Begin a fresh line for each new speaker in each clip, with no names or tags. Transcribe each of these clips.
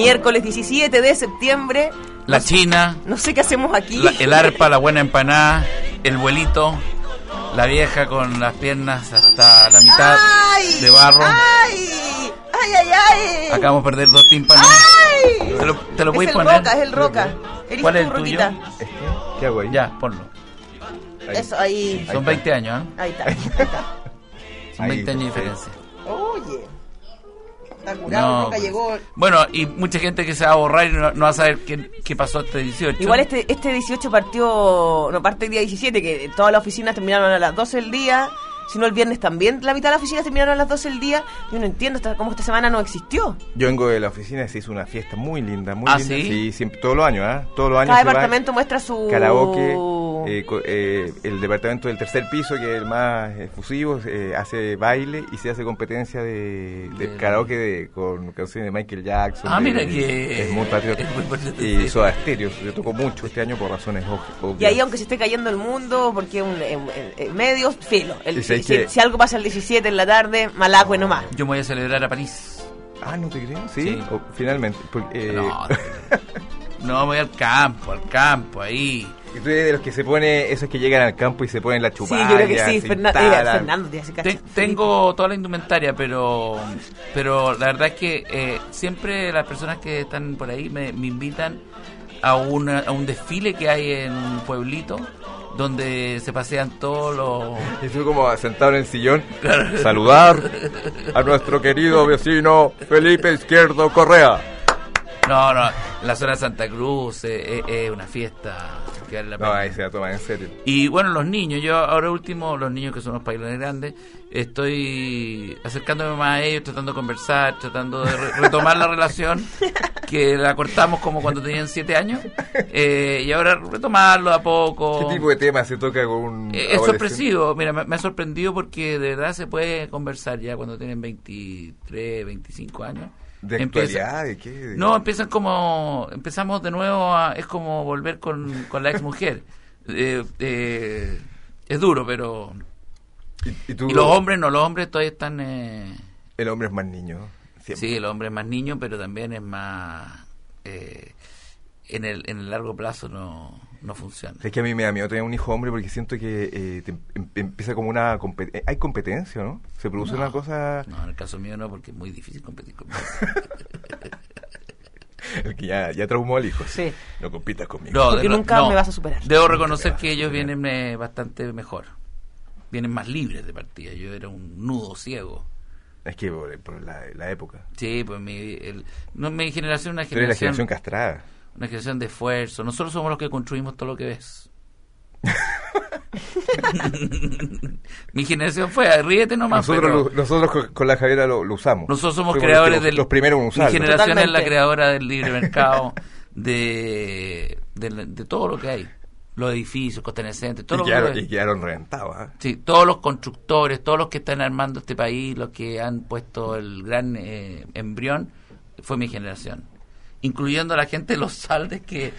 miércoles 17 de septiembre.
La China.
No sé qué hacemos aquí.
El arpa, la buena empanada, el vuelito, la vieja con las piernas hasta la mitad de barro.
¡Ay!
Acá vamos a perder 2 tímpanos.
¡Ay!
¿Te lo puedes
es
poner?
Es el Roca.
¿Cuál es el
Roquita?
tuyo?
¿Qué hago ahí?
Ya, ponlo.
Ahí.
Eso, ahí.
Son 20 años, ¿eh?
Ahí está. Ahí está.
Son 20 años de diferencia.
Oye. Está curado,
No,
Roca llegó.
Bueno, y mucha gente que se va a borrar y no va a saber qué pasó este 18.
Igual este 18 partió, no, parte el día 17, que todas las oficinas terminaron a las 12 del día, sino el viernes también la mitad de las oficinas terminaron a las 12 del día. Yo no entiendo cómo esta semana no existió.
Yo vengo de la oficina y se hizo una fiesta muy linda, muy linda.
¿Sí?
Sí, siempre, todos los años, ¿eh? Todos los años.
Cada departamento muestra su...
Karaoke, el departamento del tercer piso, que es el más efusivo, hace baile y se hace competencia de karaoke con canciones de Michael Jackson.
Mira que...
Es muy patriota. Y Soda Stereo, yo toco mucho este año por razones obvias.
Y ahí, aunque se esté cayendo el mundo, porque medios, filo. Si algo pasa el 17 en la tarde, malacue nomás.
Yo me voy a celebrar a París.
¿No te creo? Sí. Finalmente.
No, me voy al campo, ahí.
¿Y tú eres de los que se pone, esos que llegan al campo y se ponen la chupada?
Sí, yo creo que sí, Fernando te hace cacho.
Tengo toda la indumentaria, pero la verdad es que siempre las personas que están por ahí me invitan a un desfile que hay en un pueblito donde se pasean todos los...
Y tú como sentado en el sillón, saludar a nuestro querido vecino Felipe Izquierdo Correa.
No, la zona de Santa Cruz es una fiesta que vale la pena.
No, ahí se la toman en serio.
Y bueno, los niños, yo ahora último, los niños que son los pailones grandes, estoy acercándome más a ellos, tratando de conversar, tratando de retomar la relación que la cortamos como cuando tenían 7 años, y ahora retomarlo a poco.
¿Qué tipo de tema se toca con un
Es sorpresivo, mira, me ha sorprendido porque de verdad se puede conversar ya cuando tienen 23, 25 años.
¿De actualidad? ¿De qué?
No, empezamos de nuevo, es como volver con la ex mujer. Es duro, pero... ¿Y los hombres no? Los hombres todavía están...
El hombre es más niño. Siempre.
Sí, el hombre es más niño, pero también es más... en el largo plazo no funciona.
Es que a mí me da miedo tener un hijo hombre porque siento que empieza como una... hay competencia, ¿no? Se produce una cosa...
No, en el caso mío no, porque es muy difícil competir conmigo.
El que ya traumó al hijo.
Sí.
No compitas conmigo.
No, porque nunca me vas a superar.
Debo reconocer que ellos vienen bastante mejor. Vienen más libres de partida. Yo era un nudo ciego.
Es que por la época.
Sí, pues mi generación es una generación...
Tú eres la generación castrada.
Una generación de esfuerzo. Nosotros somos los que construimos todo lo que ves. Mi generación fue, ríete nomás.
Nosotros con la Javiera lo usamos.
Nosotros somos creadores
los primeros en usarlo.
Mi generación
Totalmente.
es la creadora del libre mercado, de todo lo que hay. Los edificios, Costanecentes, todo
y quedaron reventados.
Sí, todos los constructores, todos los que están armando este país, los que han puesto el gran embrión, fue mi generación. Incluyendo a la gente de los Saldes que...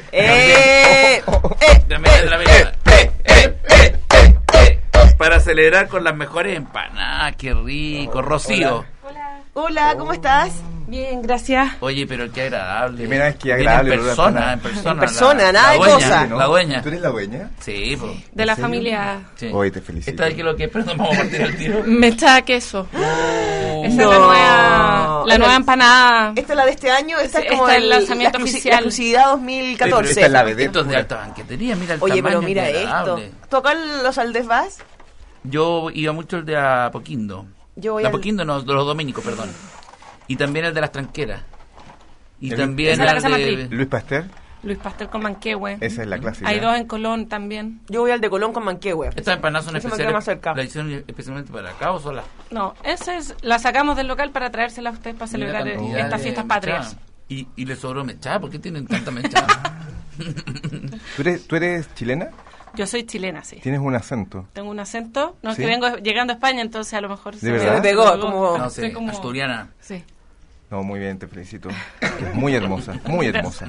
para celebrar con las mejores empanadas, qué rico. Rocío.
Hola, ¿cómo estás?
Bien, gracias.
Oye, pero qué agradable.
Primera vez que agradable.
En persona.
En persona, nada de cosas.
La dueña.
¿Tú eres la dueña?
Sí, pues.
De la familia.
Sí.
Hoy te felicito.
¿Esta de qué lo que es? Perdón, vamos a partir al tiro.
Mecha queso. Esa es
No.
la nueva empanada.
Esta es la de este año, esta es como
el lanzamiento
la
oficial.
La exclusividad 2014.
Esta es la vedette.
Esto es de alta banquetería, mira el
Oye,
tamaño.
pero mira
qué
esto.
agradable.
¿Tú acá en los Aldes vas?
Yo iba mucho el de Apoquindo.
Yo voy
Apoquindo no, de los dominicos, perdón. Y también el de las tranqueras. Y
¿El-
también
esa es la
el
Casa
de...
Matriz?
Luis Pasteur,
Luis Pastel con Manquehue.
esa es la clásica.
Hay 2 en Colón también.
Yo voy al de Colón con Manquehue.
Estas empanadas son
Ese me queda más
especiales.
cerca.
¿La hicieron especialmente para acá o sola?
No, la sacamos del local para traérsela a ustedes para celebrar
Mira la cantidad
estas
de
fiestas
mechada.
patrias.
Y le sobró mechada. ¿Por qué tienen tanta mechada?
¿Tú eres chilena?
Yo soy chilena, sí.
Tienes un acento.
Tengo un acento. No, es
¿Sí?
que vengo llegando a España, entonces a lo mejor
¿De verdad?
Se me pegó, como...
No sé,
Soy como-
asturiana.
Sí.
No, muy bien, te felicito. Muy hermosa, muy hermosa.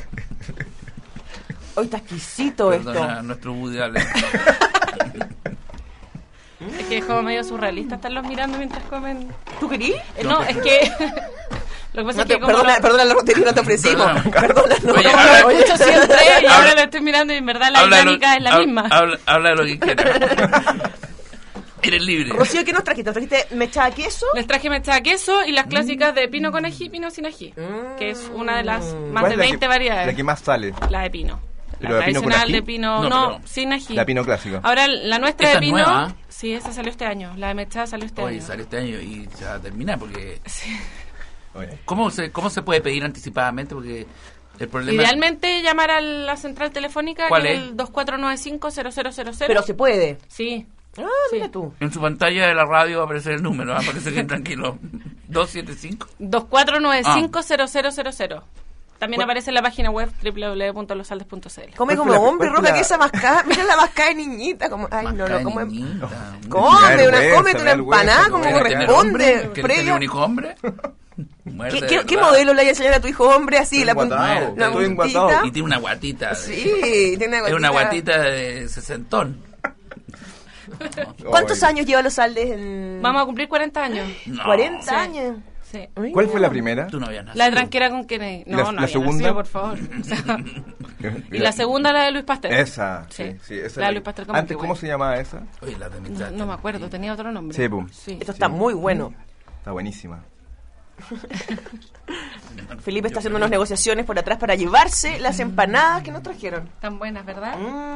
Hoy está exquisito
Perdona,
esto.
nuestro Woody Allen.
Es que es como medio surrealista estarlos mirando mientras comen.
¿Tú querías?
No, es que Lo que pasa es que como
perdona la rotería no te ofrecimos. Perdona, no.
Oye,
como
habla-
lo escucho siempre y
habla-
ahora lo estoy mirando y en verdad la dinámica es la misma.
Habla de lo que quieras. Eres libre.
Rocío, ¿qué nos trajiste? ¿Nos trajiste mechada queso?
Les traje mechada queso y las clásicas de pino con ají y pino sin ají, que es una de las más
¿Cuál
de
es la
20 variedades.
La que más sale.
La de pino.
¿Pero
La
de pino con
tradicional
ají?
de pino,
No,
no,
pero-
sin ají.
La pino clásica.
Ahora la nuestra
Esa
de
es
pino,
nueva.
sí, esa salió este año. La de mechada salió este
Oye,
año.
sale este año y se va a terminar porque...
Sí.
Oye.
¿Cómo se puede pedir anticipadamente? Porque el problema...
Idealmente llamar a la central telefónica,
¿Cuál
que
es?
el 2495-0000.
Pero se puede.
Sí.
Ah, mira tú.
En su pantalla de la radio va a aparecer el número, va a aparecer bien tranquilo. 275.
2495-0000. También aparece en la página web www.losaldes.cl.
Come
¿Cuál
como
fue la-
hombre,
cuál fue
Roca,
la-
que esa mascada. Mira la mascada de niñita. Como, ay, no, lo come.
Niñita.
Come,
vergüenza,
cómete una
me da
empanada
vergüenza,
como
¿no?
¿Quieres tener
corresponde.
hombre? ¿Quieres tener un hijo hombre? Muerde,
¿Qué
¿verdad?
modelo le hay a enseñar a tu hijo hombre así? La
enguatado,
la
estoy
puntita?
enguatado.
Y tiene una guatita.
Sí, tiene una
Es una
guatita.
guatita de sesentón.
¿Cuántos
Oye.
años lleva los Aldes en...?
Vamos a cumplir 40 años.
No.
40
Sí.
años.
Sí.
Ay,
¿Cuál fue la
no.
primera?
Tú no habías nacido.
La de tranquera con Kennedy. No,
¿La-
no
la
había
segunda?
nacido, por favor. O sea, y la segunda, la de Luis Pasteur.
Esa, sí,
Sí.
sí, esa
La de
es
Luis Pasteur como
Antes,
que
¿cómo
bueno.
se llamaba esa?
Oye, la de mi
No me acuerdo, tenía otro nombre.
Sí, pum.
Sí.
Esto está muy bueno.
Está buenísima.
Felipe está haciendo unas negociaciones por atrás para llevarse las empanadas que nos trajeron.
Tan buenas, ¿verdad?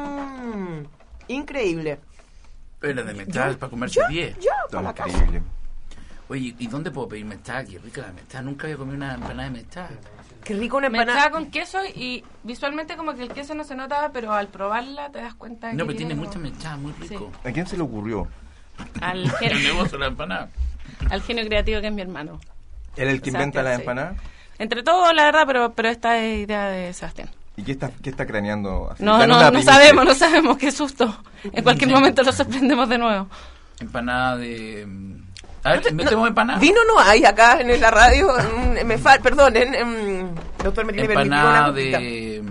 Increíble.
Oye, la de mechal para comerse
Ya,
10.
ya,
Está
para la casa.
increíble.
Oye, ¿y dónde puedo pedir mechal? Qué rica la mechal. Nunca había comido una empanada de mechal.
Qué rico una
Mechada
empanada.
con queso y visualmente como que el queso no se nota, pero al probarla te das cuenta de
No,
que
pero tiene
como-
mucha mechal, muy rico.
¿A quién se le ocurrió?
al
El
genio,
negocio de la empanada.
al genio creativo que es mi hermano.
¿Él es el que inventa
Sebastián,
las
sí.
empanadas?
Entre todos, la verdad, pero esta es idea de Sebastián.
¿Y qué está craneando? Así?
No,
Danos una
no
primicia.
sabemos, qué susto. En cualquier momento lo sorprendemos de nuevo.
Empanada de... A ver, metemos empanada.
Vino no hay acá en la radio. Perdón, doctor, me tiene permitido una
Empanada
cosita.
de...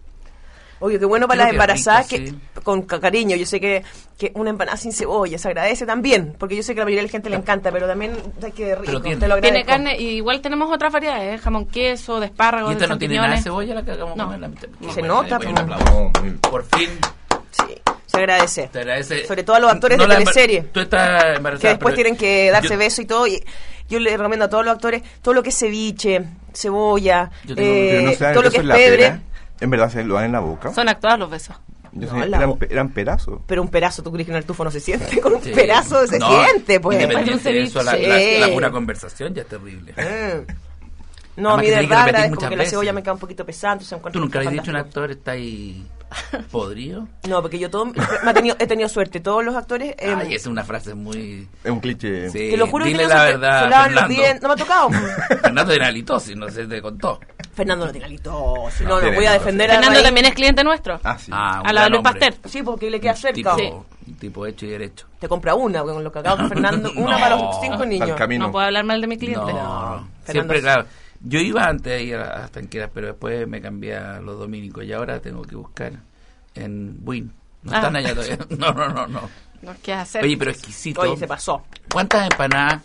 Oye, qué bueno para
Creo
las
que
embarazadas,
rico,
que
sí.
con cariño. Yo sé que una empanada sin cebolla se agradece también, porque yo sé que a la mayoría de la gente le encanta, pero también hay que rico,
Pero tiene.
te lo agradezco.
Tiene carne y igual tenemos otras variedades, jamón queso, de espárragos,
¿Y esta
de
no tiene nada de
champiñones.
cebolla la que acabamos de
No.
comer? La mitad.
Se nota,
pues,
pero-
un aplauso.
No, muy-
Por fin.
Sí, se agradece.
Te agradece.
Sobre todo a los actores de
la
teleserie.
Tú estás embarazada.
Que después
pero
tienen que darse
yo-
besos y todo. Y yo le recomiendo a todos los actores todo lo que es ceviche, cebolla,
Yo tengo-
Pero no se dan
todo lo
besos
que es
en la
pebre.
pera. ¿En verdad se lo dan en la boca?
Son actuados los besos.
Yo
No,
sé,
la boca.
eran pedazos.
Pero un pedazo, ¿tú crees que en el tufo no se siente? Con un
Sí.
pedazo se
No,
siente, pues.
Independiente de eso,
ceviche.
la pura conversación ya es terrible.
No, a
Además
mí
que
de
tenés que
verdad
repetir
agradezco
muchas
porque la cebolla
veces.
me queda un poquito pesada, entonces encuentro
¿Tú nunca
que
le has
está
dicho a un
fantástico.
actor está ahí podrido?
No, porque yo he tenido suerte. Todos los actores...
Ay, esa es una frase muy...
Es un cliché.
Sí,
te lo juro que he
dile
tenido
la
suerte.
verdad,
Se lavan los
Fernando.
dientes. No me ha tocado.
Fernando tiene halitosis, no sé, te contó.
Fernando no tiene halitosis.
No,
No, no
tiene
voy a
halitosis.
defender a
Fernando
raíz.
también es cliente nuestro.
Ah, sí.
Ah, un
A la de
gran
Luis
hombre.
Pasteur.
Sí, porque le queda cerca.
Tipo,
Sí.
un tipo hecho y derecho.
Te compra una, con lo que acabo con Fernando. Una
No.
para los 5
Al
niños.
camino.
No puedo hablar mal de mi cliente.
No,
Fernando
siempre,
sí.
claro. Yo iba antes a ir a las tanqueras, pero después me cambié a los dominicos y ahora tengo que buscar en Buin. No
Ah.
están allá todavía. No.
No, ¿qué hacer?
Oye, pero exquisito.
Oye, se pasó.
¿Cuántas empanadas?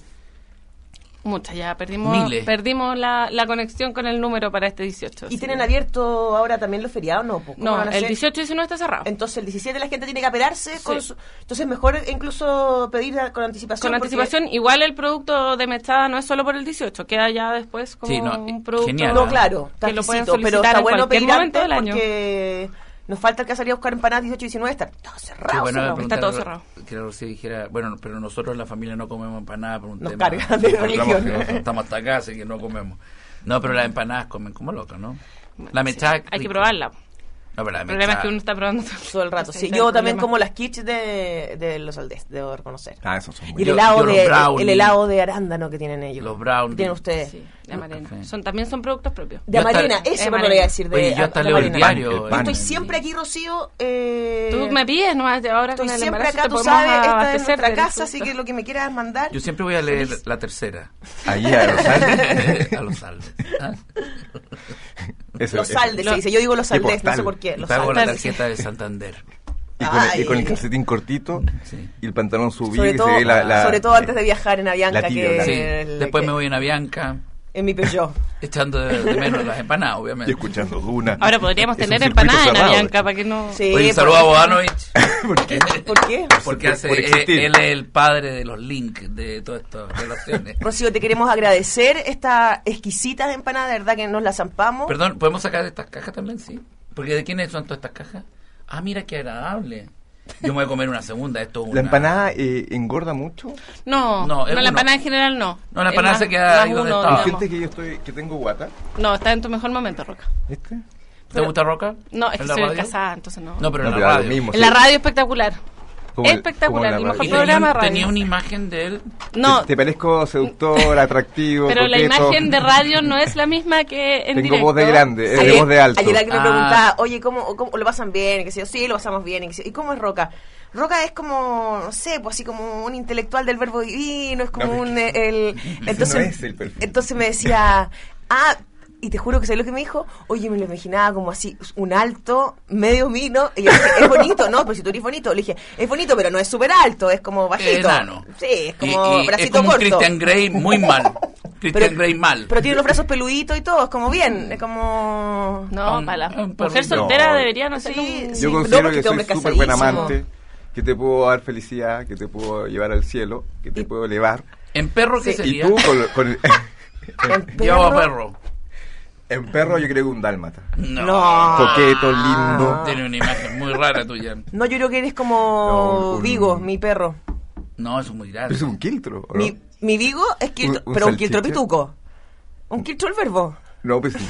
Muchas, ya perdimos la conexión con el número para este 18.
¿Y
así
tienen
que-
abierto ahora también los feriados? No, ¿cómo
No,
van a
el
hacer?
18 y 19 está cerrado.
Entonces el 17 la gente tiene que apelarse.
Sí.
Entonces mejor incluso pedir con anticipación.
Con
porque-
anticipación, igual el producto de mechada no es solo por el 18, queda ya después como
Sí, no,
un producto
genial,
No, claro, está
que lo pueden
exquisito, pero
solicitar
está
en
bueno
cualquier
pedir
momento
antes
del año.
porque nos falta el que salía a buscar empanadas 18 y 19, está todo cerrado.
Qué bueno
cerrado.
me
Está todo
preguntaron
cerrado.
Que la Rocío dijera, bueno, pero nosotros en la familia no comemos empanadas por un
Nos
tema.
cargan de religión.
Nosotros estamos hasta acá, así que no comemos. No, pero las empanadas comen como locas, ¿no? La mechada.
Hay que
rico.
probarla.
No, pero la
El problema es
mechada-
que uno está probando
Todo el rato.
Ese
Sí,
es el
yo también
problema.
como las kits de los Aldes, debo reconocer.
Ah, esos son
Y
muy
el
Yo-
helado,
yo los
de,
brownies.
el helado de arándano que tienen ellos.
Los brownies.
Que tienen ustedes.
Sí, de amarena.
café.
También son productos propios.
De
Yo hasta-
Amarena,
de
eso me lo
Amarena.
voy a decir. De,
Oye, yo hasta
de
leo el
Amarena.
diario.
El
Yo
pan.
estoy siempre aquí, Rocío.
Tú me pides, ¿no? Ahora
Estoy
con el
siempre
embarazo
acá,
te
tú
podemos
sabes, esta es
abastecer
nuestra
de
casa, así
productos.
que lo que me quieras mandar.
Yo siempre voy a leer la tercera.
Ahí a los Aldes.
A los Aldes. ¿Ah?
Los Aldes, se dice. Yo digo los
Qué
Aldes, no sé
postal.
por qué.
Y
Los
pago la
Aldes.
tarjeta de Santander.
Y con el calcetín cortito
Sí.
y el pantalón subido
Sobre
que
todo,
se ve la
sobre todo antes de viajar en Avianca.
la tibia,
que
la-
Sí,
el-
después
que-
me voy en Avianca.
En mi Peugeot.
Echando de menos las empanadas, obviamente.
Y escuchando Duna.
Ahora podríamos tener empanadas en Avianca para que no...
Sí,
Oye, saludos a Bodanovich.
¿Por qué?
¿Por qué?
Porque él es el padre de los links de todas estas relaciones.
Rocío, te queremos agradecer estas exquisitas empanadas, de verdad que nos las zampamos.
Perdón, ¿podemos sacar estas cajas también? Sí. Porque ¿de quiénes son todas estas cajas? Ah, mira qué agradable. Yo me voy a comer una segunda. Esto es
¿La empanada engorda mucho?
No, la empanada en general no.
No, la empanada se queda ahí donde estaba.
¿Sientes que tengo guata?
No, está en tu mejor momento, Roca.
¿Viste?
¿Te gusta Roca?
No, es que soy casada, entonces no.
No, pero en la radio.
Mismo,
en la radio espectacular.
el
Espectacular, el mejor programa de radio.
¿Tenía una imagen de él?
No.
Te parezco seductor, atractivo,
pero
coqueto.
La imagen de radio no es la misma que en
Tengo
directo.
voz de grande, de voz de alto.
Ayer alguien me preguntaba, oye, ¿cómo lo pasan bien? Y que sé yo, sí, lo pasamos bien. ¿Y cómo es Roca? Roca es como, no sé, pues así como un intelectual del verbo divino, es como entonces,
no es el perfil.
Entonces me decía, y te juro que ¿sabes lo que me dijo? Oye, me lo imaginaba como así, un alto, medio vino, y yo dije, es bonito, ¿no? Pero si tú eres bonito. Le dije, es bonito, pero no es súper alto, es como bajito.
Enano.
Sí, es como bracito
es como
corto.
Christian Grey muy mal. Christian Grey mal.
Pero tiene los brazos peluditos y todo, es como bien, es como...
No, para la mujer soltera debería no ser
Yo considero que soy súper buen amante, que te puedo dar felicidad, que te puedo llevar al cielo, que te puedo elevar.
¿En perro qué sería?
Y tú con
Llevo a perro.
En perro yo creo que un dálmata.
No.
Coqueto, lindo.
Tiene una imagen muy rara tuya.
No, yo creo que eres como Vigo, mi perro.
No, eso es muy grande.
Es un quiltro, ¿o no?
Mi Vigo es quiltro, pero un quiltro pituco. Un quiltro el verbo.
No, pues sí.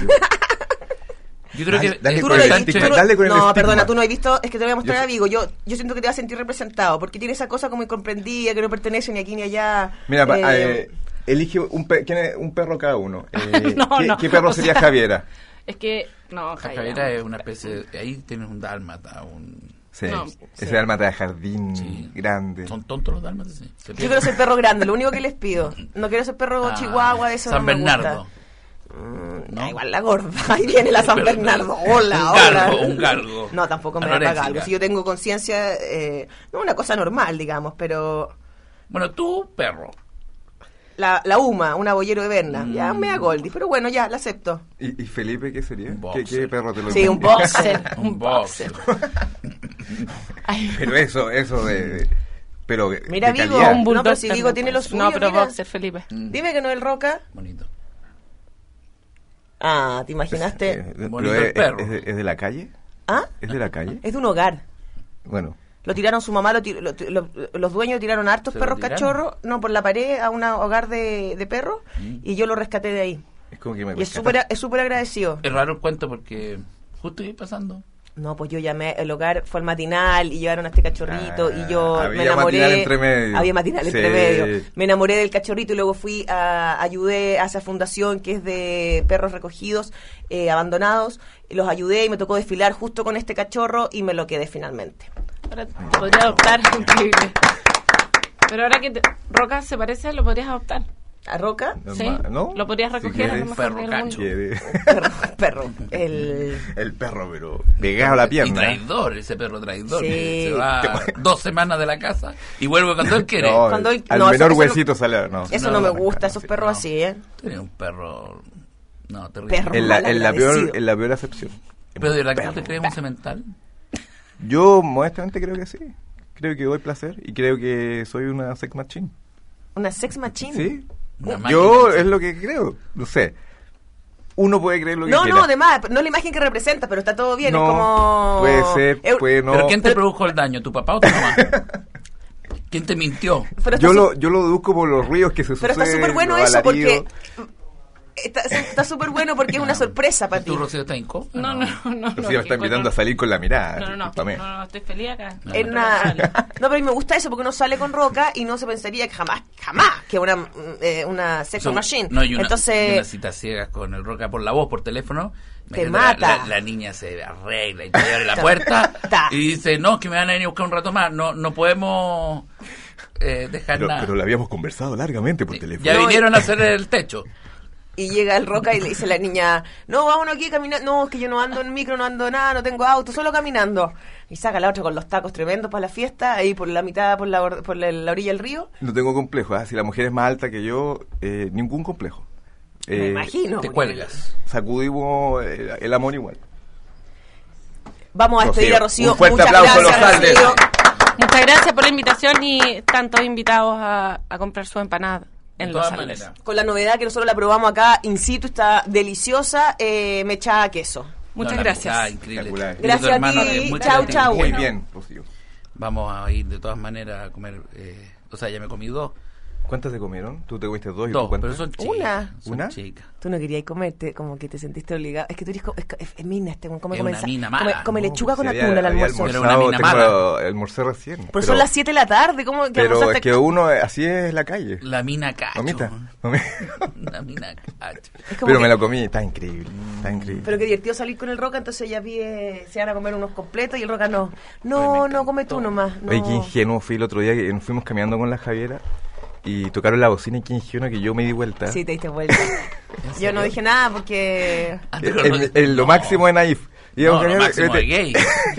Yo creo que
dale
tú
con
no
el
lo
estigma,
viste,
dale con el
no,
estigma.
perdona, tú no has visto, es que te voy a mostrar a Vigo. Yo siento que te vas a sentir representado, porque tiene esa cosa como incomprendida, que no pertenece ni aquí ni allá.
Mira, elige un perro cada uno.
No,
¿Qué perro sería Javiera?
Es que, no,
Javiera es una especie ahí tienes un dálmata,
Sí,
no,
ese dálmata de jardín grande.
Son tontos los dálmatas, sí.
Yo quiero ser perro grande, lo único que les pido. No quiero ser perro chihuahua, de eso
San
no me
Bernardo.
gusta. Igual la gorda, ahí viene la San Bernardo. Hola,
un galgo.
No, tampoco me da para galgo. Si yo tengo conciencia, no una cosa normal, digamos, pero...
Bueno, tú, perro.
La Uma, una boyero de Berna. Ya me da Goldie, pero bueno, ya, la acepto.
¿Y Felipe qué sería?
Boxer.
¿Qué perro te lo
Sí, un boxer.
Un boxer.
Pero eso de... Pero
mira,
de
Vigo,
calidad.
no, pero si Vigo tiene los suyos.
No, pero
mira.
boxer, Felipe.
Dime que no es el Roca.
Bonito.
Ah, ¿te imaginaste?
Bonito el perro.
¿Es de la calle?
¿Ah?
¿Es de la calle?
Es de un hogar.
Bueno.
Lo tiraron su mamá, los dueños tiraron hartos perros cachorros, no, por la pared a un hogar de perros, y yo lo rescaté de ahí.
Es como que me
Y es súper agradecido.
Es raro el cuento porque justo iba pasando.
No, pues yo llamé, el hogar fue al matinal y llevaron a este cachorrito y yo
había
me enamoré.
matinal entre medio.
Había matinal
Sí.
entre medio. Me enamoré del cachorrito y luego ayudé a esa fundación que es de perros recogidos, abandonados. Los ayudé y me tocó desfilar justo con este cachorro y me lo quedé finalmente.
Ahora podría adoptar, increíble. Pero ahora que Roca se parece, lo podrías adoptar.
¿A Roca?
Sí,
¿no?
lo podrías recoger.
Si
a lo mejor
perro
en
cacho.
algún-
Perro. El
perro, pero pegado a la
Y
pierna.
traidor, ese perro traidor.
Sí.
Que se va 2 semanas de la casa y vuelve cuando él quiere.
No,
Cuando él-
al
no,
menor
eso
huesito sale. No.
Eso no me gusta, esos perros
no.
así, ¿eh?
Tiene un perro. No, terrible.
Perro.
En la peor acepción.
Pero de verdad que tú te crees un cemental.
Yo modestamente creo que sí. Creo que doy placer y creo que soy una sex machine.
Una sex machine.
¿Sí?
Una máquina,
Yo
sí.
es lo que creo. No sé. Uno puede creer lo que
No,
quiera.
no, además, no es la imagen que representa, pero está todo bien.
No,
es como...
puede ser, puede no.
¿Pero quién te produjo el daño? ¿Tu papá o tu mamá? ¿Quién te mintió?
Pero está
Yo lo deduzco por los ríos que se
Pero
suceden.
está súper bueno
los
eso
alaridos.
porque... Está súper bueno porque es una sorpresa para ti.
¿Tú, Rocío, estás incómodo?
No.
Rocío me está invitando a salir con la mirada. discúlpame.
No, estoy feliz acá.
No,
Es una... No, pero a mí me gusta eso porque uno sale con Roca y no se pensaría que jamás que una sex machine.
No, y una
Entonces,
cita ciegas con el Roca por la voz, por teléfono.
Te
Imagínate,
mata.
La niña se arregla y te abre la puerta y dice, no, que me van a venir a buscar un rato más. No podemos dejar nada.
Pero lo habíamos conversado largamente por teléfono.
Ya vinieron a hacer el techo.
y llega el Roca y le dice a la niña, no, vámonos aquí caminando. No, es que yo no ando en micro, no ando nada, no tengo auto, solo caminando. Y saca la otra con los tacos tremendos para la fiesta, ahí por la mitad, por la orilla del río.
No tengo complejo, si la mujer es más alta que yo, ningún complejo.
Me imagino.
Te cuelgas.
Sacudimos el amor igual.
Vamos a despedir a Rocío.
Un fuerte aplauso a los Aldes.
Muchas gracias por la invitación y tantos invitados a comprar su empanada en Los Aldes.
Con la novedad que nosotros la probamos acá in situ, está deliciosa, mechada a queso.
Muchas gracias.
Increíble.
Gracias a ti. Chau.
Muy bien, Rocío.
Vamos a ir de todas maneras a comer. O sea, ya me comí 2.
¿Cuántas se comieron? ¿Tú te comiste 2 y
Dos,
tú cuántas?
pero son chicas.
¿Una?
Chicas.
Tú no querías comerte, como que te sentiste obligado. Es que tú eres es mina, come
Es una mina mala.
come lechuga con
Si
atún al almuerzo.
Era una mina mala.
Almorcé recién.
Pero son las 7 de la tarde, ¿cómo que
Pero
almorzaste?
es que uno, así es la calle.
La mina cacho.
Mamita.
La mina cacho.
Es como
Pero
que-
me la comí, está increíble. Está increille.
Pero qué divertido salir con el Roca, entonces ella pide, se van a comer unos completos y el Roca no. No, come tú nomás. No.
Oye, qué ingenuo fui el otro día que nos fuimos caminando con la Javiera y tocaron la bocina y qué ingenuo que yo me di vuelta.
Sí, te diste vuelta. Yo no dije nada porque...
Lo máximo de naif. Y
No, lo máximo de gay.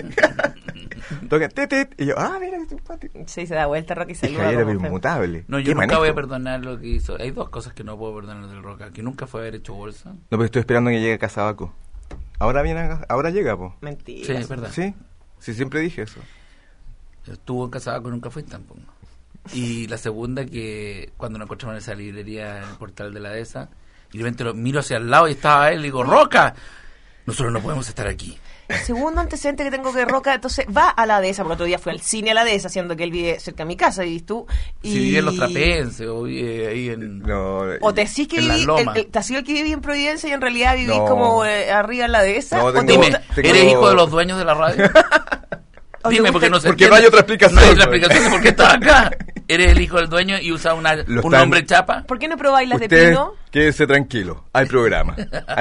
Toca, y yo, mira qué simpático.
Sí, se da vuelta Roca y
Y
saluda.
Javiera
como
era
feo.
inmutable.
No,
¿Qué
yo nunca
manejo?
voy a perdonar lo que hizo. Hay 2 cosas que no puedo perdonar del Roca. Que nunca fue haber hecho bolsa.
No, pero estoy esperando que llegue a Casabaco. Ahora llega, po.
Mentira.
Sí, es verdad.
Sí, siempre dije eso.
Estuvo casado con nunca fue tampoco. Y la segunda, que cuando nos encontramos en esa librería en el portal de la Dehesa, y de repente lo miro hacia el lado y estaba él, y digo, Roca, nosotros no podemos estar aquí.
El segundo antecedente que tengo que Roca, entonces va a la Dehesa, porque otro día fue al cine a la Dehesa, siendo que él vive cerca de mi casa, y tú... Y...
Si vive en Los Trapenses o vive ahí en...
No,
O te decís que
en las
viví,
lomas.
te has sido el que viví en Providencia y en realidad vivís
No.
como arriba en la Dehesa.
No,
o te
tengo-
gusta-
tengo-
¿Eres hijo de los dueños de la radio?
o te
Dime,
gusta-
porque no sé.
Porque no hay otra explicación.
No hay otra explicación de por qué estás acá. Eres el hijo del dueño y usa un
están-
nombre chapa.
¿Por qué no probáis las de
Usted,
pino?
quédese tranquilo. Hay programa.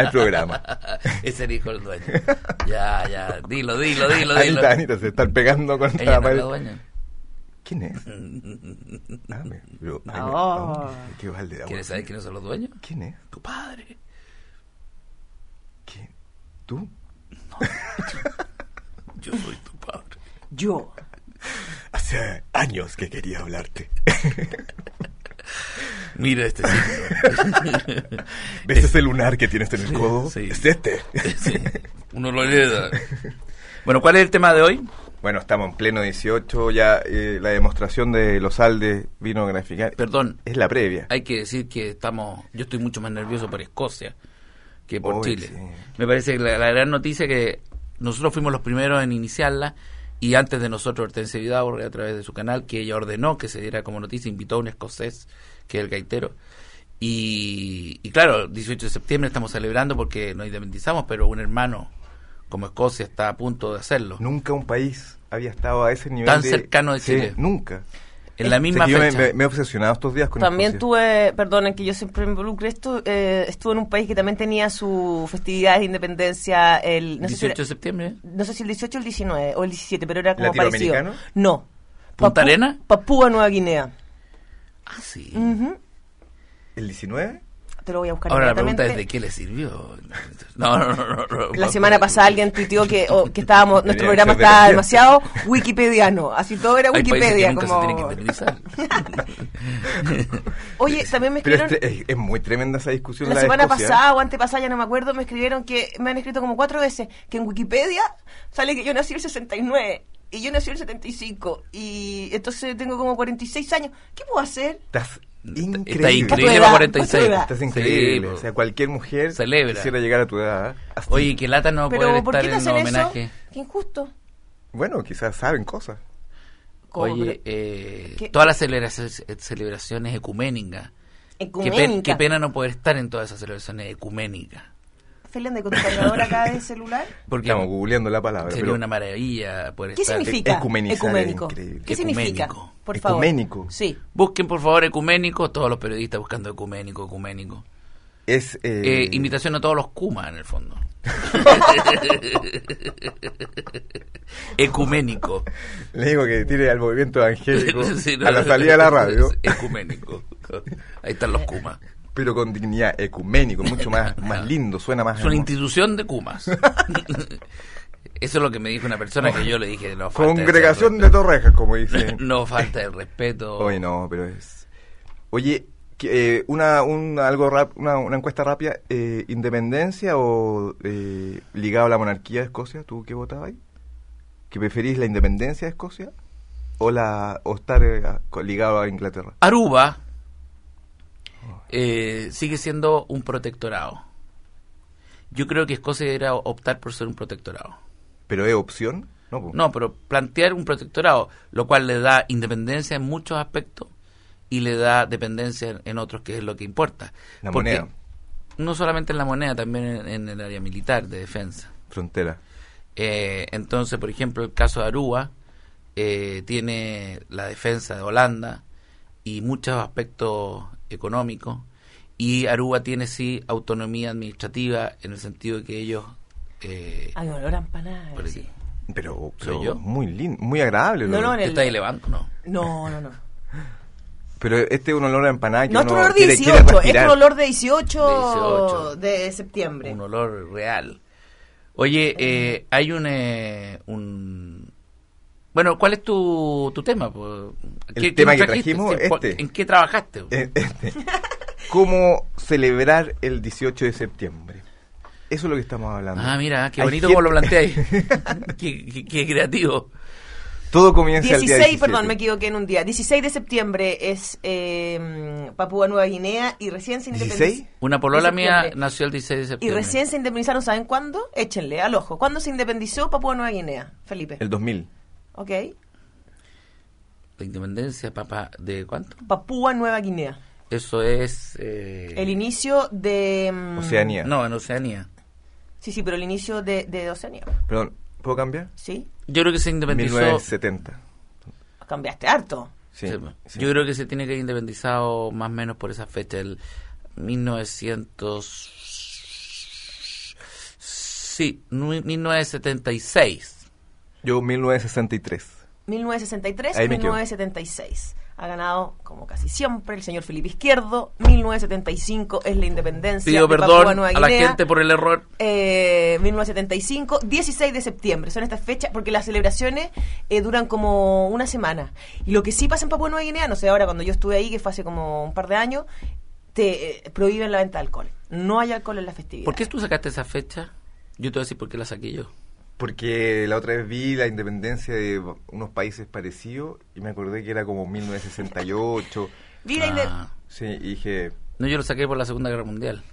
Es el hijo del dueño. Ya. Dilo.
Anita, se están pegando contra
Ella
la
no es
pared.
la dueña.
¿Quién es?
Oh.
Qué balde de agua.
¿Quieres saber quiénes son los dueños?
¿Quién es?
Tu padre.
¿Quién? ¿Tú?
Yo soy tu padre.
Yo.
Hace años que quería hablarte.
Mira este signo.
¿Ves ese lunar que tienes en el codo?
sí.
Es este.
Sí, uno lo hereda. Bueno, ¿cuál es el tema de hoy?
Bueno, estamos en pleno 18, ya la demostración de Los Aldes vino a graficar.
Perdón,
Es la previa.
hay que decir que yo estoy mucho más nervioso por Escocia que por
Uy,
Chile.
sí.
Me parece que la gran noticia es que nosotros fuimos los primeros en iniciarla, y antes de nosotros Hortensia Vidaurre, a través de su canal, que ella ordenó que se diera como noticia, invitó a un escocés, que es el gaitero. Y claro, 18 de septiembre estamos celebrando porque nos independizamos, pero un hermano como Escocia está a punto de hacerlo.
Nunca un país había estado a ese nivel
Tan cercano de
Sí,
Chile.
nunca.
En la misma
O sea, que yo
fecha.
me he obsesionado estos días con
También
Escocia.
tuve, perdonen que yo siempre me involucre esto, estuve en un país que también tenía su festividad de independencia el... No sé, si
18 de
era-
septiembre.
no sé si el 18 o el 19 o el 17, pero era como parecido.
¿Latinoamericano?
No.
¿Punta Arena?
Papúa Nueva Guinea.
Ah, sí.
Ujú.
¿El 19?
Te lo voy a buscar
Ahora la pregunta
inmediatamente.
es, ¿de qué le sirvió? No.
La semana pasada alguien tuiteó que estábamos, nuestro
Deberían
programa
ser de
estaba
la
demasiado wikipediano, así todo era
Hay países que
Wikipedia.
nunca
Como...
se tienen que independizar.
Oye, también me
Pero
escribieron...
es muy tremenda esa discusión.
La
de
semana
Escocia.
pasada o antepasada, ya no me acuerdo, me escribieron que me han escrito como 4 veces que en Wikipedia sale que yo nací el 69 y yo nací el 75 y entonces tengo como 46 años. ¿Qué puedo hacer?
Estás
Está
increíble.
increíble
edad,
para 46.
a tu edad.
Estás increíble.
Sí,
o sea, cualquier mujer
celebra.
quisiera llegar a tu edad. Así.
Oye, que lata no
Pero
poder
¿por
estar
qué te
en
hacen
un
eso?
homenaje.
Qué injusto.
Bueno, quizás saben cosas.
¿Cómo?
Oye,
¿Qué?
todas las celebraciones ecuménicas.
Ecuménica.
Qué pena no poder estar en todas esas celebraciones ecuménicas.
Fernández, con tu cargador acá de celular.
Porque
Estamos googleando la palabra.
sería
pero
una maravilla poder
¿Qué
estar.
significa
ecumenizar es
ecuménico?
increíble.
¿Qué significa?
Ecuménico.
Por favor.
Ecuménico.
Sí.
Busquen por favor ecuménico, todos los periodistas buscando ecuménico.
Es
Invitación a todos los Kumas en el fondo. Ecuménico.
Le digo que tire al movimiento evangélico
Sí, no,
a la salida de la radio,
Ecuménico. Ahí están los Kumas.
pero con dignidad, ecuménico, mucho más lindo, suena más
Es una
hermoso.
institución de Kumas. Eso es lo que me dijo una persona que yo le dije. No falta
Congregación
de
de Torrejas, como dicen.
no falta el respeto.
Oye, no, pero es... Oye, Una encuesta rápida. ¿Independencia o ligado a la monarquía de Escocia? ¿Tú qué votabas ahí? ¿Que preferís la independencia de Escocia o estar ligado a Inglaterra?
Aruba sigue siendo un protectorado. Yo creo que Escocia debería optar por ser un protectorado.
¿Pero es opción?
No, pero plantear un protectorado, lo cual le da independencia en muchos aspectos y le da dependencia en otros, que es lo que importa.
La moneda.
No solamente en la moneda, también en el área militar, de defensa.
Frontera.
Entonces, por ejemplo, el caso de Aruba tiene la defensa de Holanda y muchos aspectos económicos, y Aruba tiene sí autonomía administrativa en el sentido de que ellos...
Hay olor a empanada.
Sí.
Pero
yo.
muy lindo, muy agradable.
No,
¿Está ahí levando? No.
No.
Pero este es un olor a empanada que
no, es un
uno
olor de
quiere
18, es
respirar.
un olor de 18 de septiembre.
Un olor real. Oye, hay un... Bueno, ¿cuál es tu tema?
El tema que trajimos,
¿En qué trabajaste?
¿Cómo celebrar el 18 de septiembre? Eso es lo que estamos hablando.
Ah, mira, qué bonito como lo planteáis. qué creativo.
Todo comienza el día
16,
17.
perdón, me equivoqué en un día. 16 de septiembre es Papúa Nueva Guinea y recién se independizó.
¿16?
Una polola mía nació el 16 de
Y
septiembre.
recién se independizaron, ¿saben cuándo? Échenle al ojo. ¿Cuándo se independizó Papúa Nueva Guinea, Felipe?
El 2000.
Ok.
La independencia, papá, ¿de cuánto?
Papúa Nueva Guinea.
Eso es...
El inicio de...
Oceanía.
No, en Oceanía.
Sí, pero el inicio de Oceanía.
Perdón, ¿puedo cambiar?
¿Sí?
Yo creo que se independizó...
1970.
Cambiaste harto.
Sí,
Sí.
sí.
Yo creo que se tiene que haber independizado más o menos por esa fecha, el 1900... Sí, 1976.
Yo 1963.
1963,
Ahí me quedo.
1976. Ha ganado, como casi siempre, el señor Felipe Izquierdo. 1975 es la independencia
Pido
de Papúa
perdón
Nueva
a la
Guinea.
gente por el error.
1975, 16 de septiembre. Son estas fechas, porque las celebraciones duran como una semana. Y lo que sí pasa en Papúa Nueva Guinea, no sé, ahora cuando yo estuve ahí, que fue hace como un par de años, te prohíben la venta de alcohol. No hay alcohol en la festividad.
¿Por qué tú sacaste esa fecha? Yo te voy a decir por qué la saqué yo.
Porque la otra vez vi la independencia de unos países parecidos y me acordé que era como 1968. Sí, y dije...
No, yo lo saqué por la Segunda Guerra Mundial.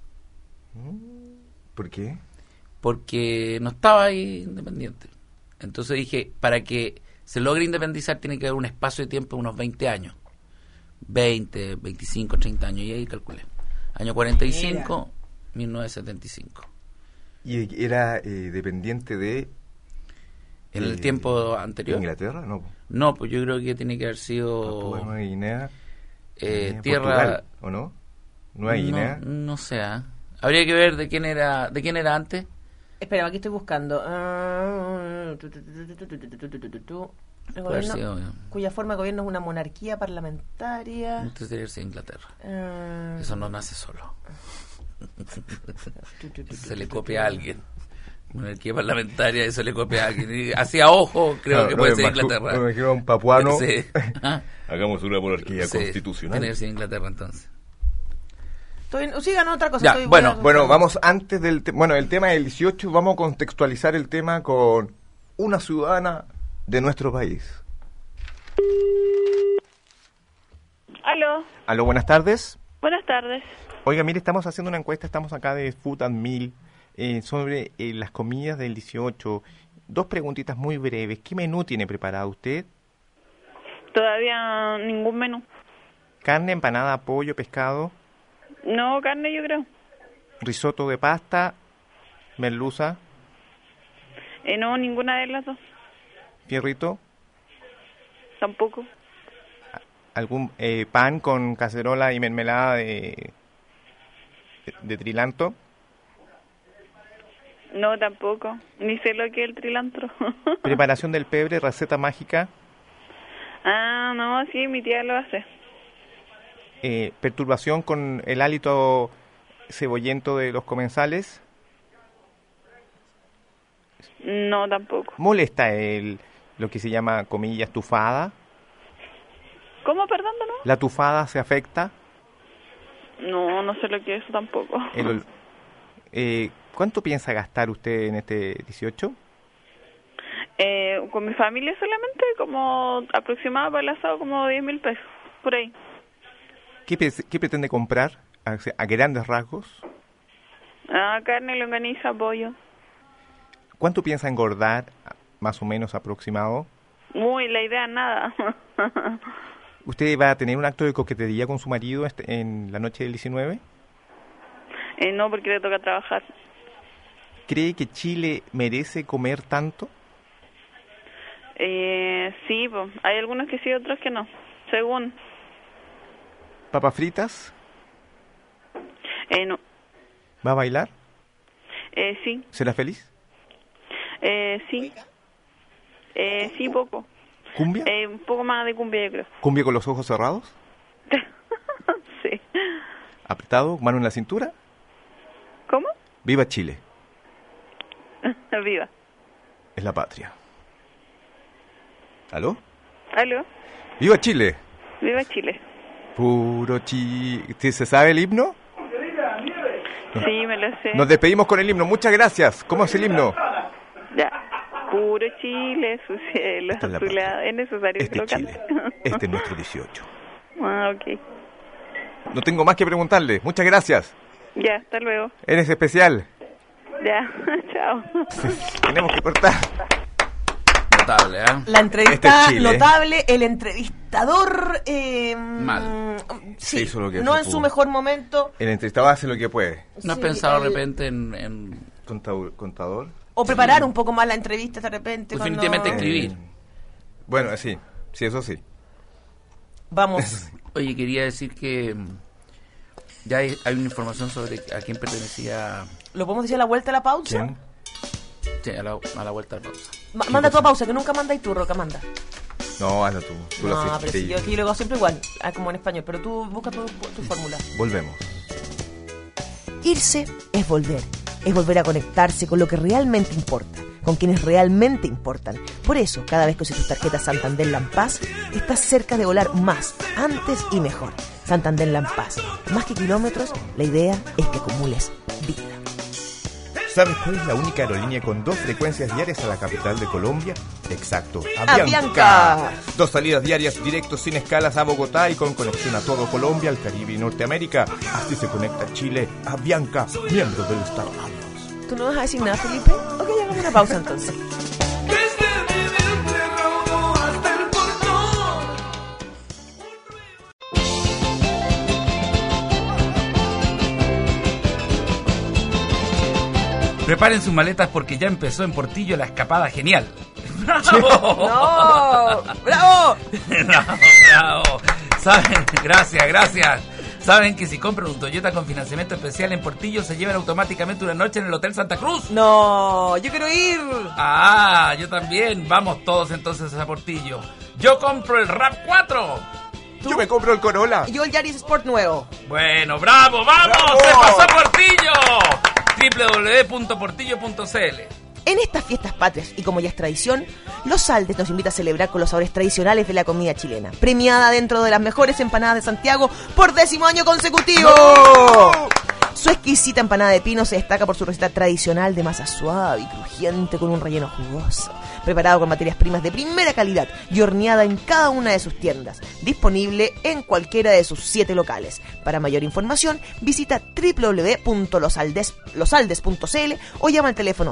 ¿Por qué?
Porque no estaba ahí independiente. Entonces dije, para que se logre independizar tiene que haber un espacio de tiempo de unos 20 años. 20, 25, 30 años. Y ahí calculé. Año 45, 1975.
¿Y era dependiente de...?
¿En el tiempo anterior?
¿Inglaterra? No.
No, pues yo creo que tiene que haber sido...
Papúa Nueva Guinea.
tierra...
Portugal, ¿o no? Nueva Guinea.
No sé. Habría que ver de quién era antes.
Espera, aquí estoy buscando. El
Puede haber
gobierno,
sido...
cuya forma de gobierno es una monarquía parlamentaria.
Entonces debería ser Inglaterra. Eso no nace solo. Se le copia a alguien. Monarquía parlamentaria, eso le copia a alguien. Y hacia ojo, creo que puede ser Inglaterra.
Me imagino a un papuano.
Sí.
Hagamos una monarquía constitucional.
Tiene que ser Inglaterra entonces.
Sigan otra cosa.
Ya, bueno,
vamos antes del el tema del 18, vamos a contextualizar el tema con una ciudadana de nuestro país. Aló, buenas tardes.
Buenas tardes.
Oiga, mire, estamos haciendo una encuesta, estamos acá de Food and Meal, sobre las comidas del 18. Dos preguntitas muy breves. ¿Qué menú tiene preparado usted?
Todavía ningún menú.
¿Carne, empanada, pollo, pescado?
No, carne yo creo.
¿Risotto de pasta, merluza,
No, ninguna de las dos.
fierrito?
Tampoco.
¿Algún pan con cacerola y mermelada de trilanto?
No, tampoco. Ni sé lo que es el trilantro.
¿Preparación del pebre, receta mágica?
Ah, no, sí, mi tía lo hace.
¿Perturbación con el hálito cebollento de los comensales?
No, tampoco.
¿Molesta lo que se llama comillas tufada?
¿Cómo, perdón, no?
¿La tufada se afecta?
No, no sé lo que es eso tampoco.
¿Cuánto piensa gastar usted en este 18?
Con mi familia solamente, como aproximado para el asado, como 10.000 pesos, por ahí.
¿Qué pretende comprar a grandes rasgos?
Carne, longaniza, pollo.
¿Cuánto piensa engordar, más o menos aproximado?
La idea nada.
¿Usted va a tener un acto de coquetería con su marido en la noche del 19?
No, porque le toca trabajar.
¿Cree que Chile merece comer tanto?
Sí, pues, hay algunos que sí, otros que no, según.
¿Papas fritas?
No.
¿Va a bailar?
Sí.
¿Será feliz?
Sí. Sí, poco.
¿Cumbia?
Un poco más de cumbia, yo creo.
¿Cumbia con los ojos cerrados?
Sí.
¿Apretado? ¿Mano en la cintura?
¿Cómo?
¡Viva Chile!
Viva.
Es la patria. ¿Aló?
¿Aló?
¡Viva Chile!
Viva Chile.
Puro Chile. ¿Usted se sabe el himno?
Sí, me lo sé.
Nos despedimos con el himno. Muchas gracias. ¿Cómo es el himno?
Ya. Puro Chile, su cielo
Esta es la
azulado.
patria.
Es necesario que lo
Chile.
cante.
Este es nuestro 18.
Ok.
No tengo más que preguntarle. Muchas gracias.
Ya, hasta luego.
Eres especial.
Ya, chao.
Tenemos que cortar.
Notable, ¿eh?
La entrevista
Este es Chile.
notable, el entrevistador
Mal.
sí,
Hizo lo que
no
se
en su
pudo.
mejor momento.
El entrevistado hace lo que puede.
¿No has
Sí,
pensado de repente en
Contador.
o preparar un poco más la entrevista de repente.
definitivamente
cuando-
escribir?
Bueno, sí. Sí, eso sí.
Vamos.
Oye, quería decir que ya hay una información sobre a quién pertenecía.
¿Lo podemos decir a la vuelta de la pausa?
¿Quién?
Sí, a la vuelta de la pausa.
Manda tu pausa, que nunca mandáis tú, Roca, manda.
No, hazlo tú. Tú lo
No,
haces.
pero si yo aquí lo hago siempre igual, como en español, pero tú busca tu fórmula.
Volvemos.
Irse es volver a conectarse con lo que realmente importa, con quienes realmente importan. Por eso, cada vez que uses tus tarjetas Santander Lampaz, estás cerca de volar más, antes y mejor. Santander Lampaz, más que kilómetros, la idea es que acumules vida.
¿Sabes cuál es la única aerolínea con 2 frecuencias diarias a la capital de Colombia? Exacto,
Avianca.
2 salidas diarias directos sin escalas a Bogotá y con conexión a todo Colombia, el Caribe y Norteamérica. Así se conecta Chile. Avianca, miembro del Star Alliance.
¿Tú no vas a decir nada, Felipe? Ok, hagamos una pausa entonces.
Preparen sus maletas porque ya empezó en Portillo la escapada genial. ¡Bravo!
¡No! ¡Bravo!
Bravo. ¿Saben? Gracias. ¿Saben que si compran un Toyota con financiamiento especial en Portillo se llevan automáticamente una noche en el Hotel Santa Cruz?
No, yo quiero ir.
Yo también. Vamos todos entonces a Portillo. Yo compro el RAV4.
Yo me compro el Corolla.
Yo el Yaris Sport nuevo.
Bueno, bravo, vamos.
¡Bravo!
Se pasó Portillo. www.portillo.cl.
En estas fiestas patrias, y como ya es tradición, Los Saldes nos invita a celebrar con los sabores tradicionales de la comida chilena, premiada dentro de las mejores empanadas de Santiago por 10º año consecutivo.
¡No!
Su exquisita empanada de pino se destaca por su receta tradicional de masa suave y crujiente con un relleno jugoso, preparado con materias primas de primera calidad y horneada en cada una de sus tiendas, disponible en cualquiera de sus 7 locales. Para mayor información, visita www.losaldes.cl o llama al teléfono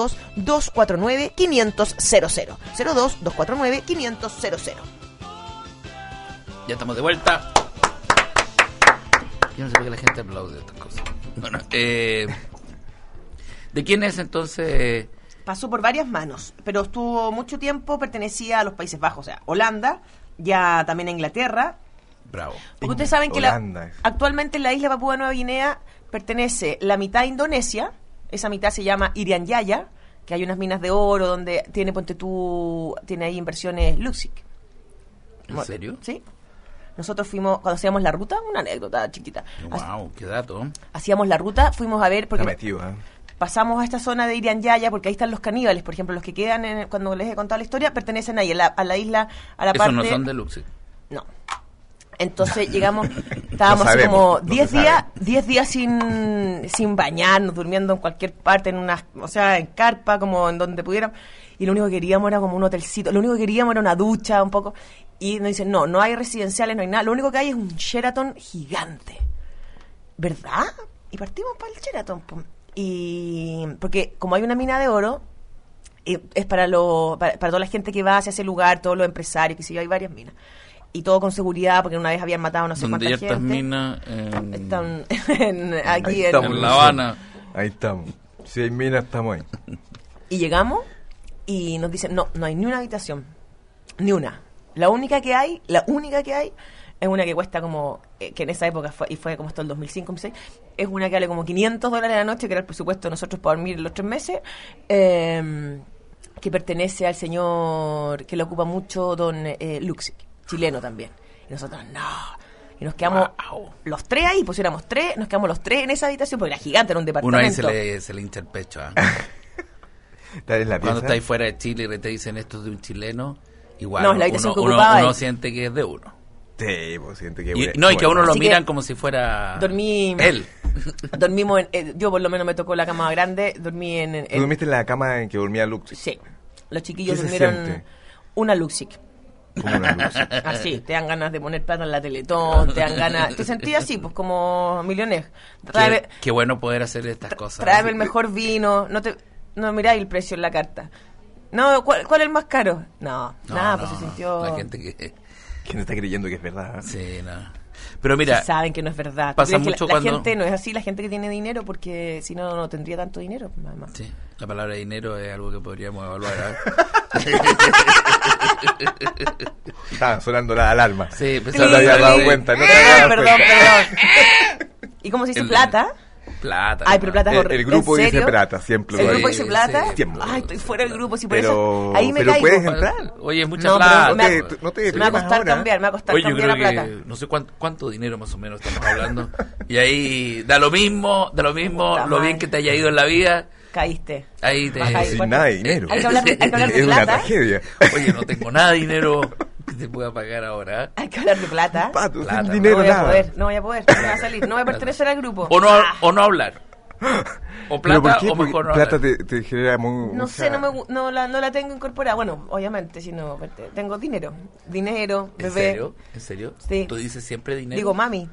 02-249-500. 02-249-500.
Ya estamos de vuelta. Yo no sé por qué la gente aplaude estas cosas. Bueno, ¿de quién es entonces?
Pasó por varias manos, pero estuvo mucho tiempo, pertenecía a los Países Bajos, o sea, Holanda, ya también a Inglaterra.
Bravo.
Porque ustedes saben que
Holanda es.
actualmente en la isla Papúa Nueva Guinea pertenece la mitad a Indonesia, esa mitad se llama Irian Jaya, que hay unas minas de oro donde tiene, ponte tú, tiene ahí inversiones Luxic.
¿En serio?
Sí. Nosotros fuimos, cuando hacíamos la ruta, una anécdota chiquita.
Wow, qué dato.
Hacíamos la ruta, fuimos a ver, porque
Está metido, ¿eh?
pasamos a esta zona de Irian Jaya, porque ahí están los caníbales, por ejemplo, los que quedan, cuando les he contado la historia, pertenecen ahí, a la isla, a la
Esos
parte...
no son de Luxi.
No. Entonces llegamos, estábamos
No
así
sabemos,
como
no
10
se
días, 10 días sin bañarnos, durmiendo en cualquier parte, o sea, en carpa, como en donde pudiéramos. Y lo único que queríamos era como un hotelcito, lo único que queríamos era una ducha, un poco. Y nos dicen, no hay residenciales, no hay nada, lo único que hay es un Sheraton gigante. ¿Verdad? Y partimos para el Sheraton. Y porque como hay una mina de oro, es para toda la gente que va hacia ese lugar, todos los empresarios, que si hay varias minas. Y todo con seguridad, porque una vez habían matado no sé cuánta gente.
¿Dónde hay estas minas?
Están
Ahí
aquí
estamos
en La Habana.
Ahí estamos. Si hay minas, estamos ahí.
Y llegamos y nos dicen, no hay ni una habitación, ni una. La única que hay es una que cuesta como, que en esa época fue como hasta el 2005, 2006, es una que vale como $500 a la noche, que era el presupuesto de nosotros para dormir los 3 meses, que pertenece al señor que lo ocupa mucho, don Luxic, chileno también. Y nosotros, no. Y nos quedamos los 3 ahí, pues éramos 3, nos quedamos los 3 en esa habitación, porque era gigante, era un departamento.
Uno ahí se le hincha el pecho.
¿Estás en la
Cuando
pieza?
estáis fuera de Chile y te dicen esto es de un chileno, igual
No, la habitación que ocupaba
uno
él.
siente que es de uno.
Sí, pues siente que...
Y que a uno lo
Así
miran
que
como si fuera
dormí
él.
Dormimos yo por lo menos me tocó la cama grande, dormí
¿Tú dormiste en la cama en que dormía Lux?
Sí, los chiquillos
¿Qué se
durmieron
siente?
una Luxic.
Como una Lux.
Así, te dan ganas de poner plata en la Teletón, te dan ganas... Te sentí así, pues como millones.
Qué bueno poder hacer estas cosas.
Tráeme el mejor vino, no miráis el precio en la carta. No, ¿cuál es el más caro? Nada, pues se sintió...
La gente que...
¿Quién está creyendo que es verdad?
Sí, no. Pero mira...
Si saben que no es verdad. ¿Tú
Pasa
crees que
mucho
la
cuando...
gente no es así, la gente que tiene dinero, porque si no tendría tanto dinero, además.
Sí, la palabra dinero es algo que podríamos evaluar.
Estaban sonando las alarmas.
Sí,
No te habías dado cuenta. No te habías dado
Perdón.
cuenta.
¿Y cómo se dice plata?
Plata.
Ay, pero plata es horrible.
El grupo
¿En
dice
serio?
plata, siempre.
¿El
lo
grupo
dice.
dice plata?
Sí.
Siempre.
Ay, estoy fuera del grupo, sí, por
Pero-
eso. Ahí me
pero
caigo.
puedes entrar.
Oye, es mucha
No, pero
plata.
No te
Me va a costar
ahora.
cambiar, me va a costar
Oye, yo
cambiar
creo
la
que
plata.
no sé cuánto dinero más o menos estamos hablando. Y ahí da lo mismo
Puta
lo bien
madre.
que te haya ido en la vida.
Caíste.
Ahí te...
Baja ahí.
Sin nada de dinero.
Hay que hablar de
Es una
plata.
tragedia.
Oye, no tengo nada de dinero que te pueda pagar ahora.
Hay que hablar de plata.
Pato,
Plata,
sin
no
dinero,
No voy a poder, no me va a salir, no voy a pertenecer al grupo.
O no hablar. O
¿Pero
plata
por qué?
o
Porque
mejor no
plata
hablar.
te genera muy...
No
mucha-
sé, no la tengo incorporada. Bueno, obviamente, si no, tengo dinero. Dinero,
¿En
bebé.
serio? ¿En serio?
Sí.
¿Tú dices siempre dinero?
Digo, mami.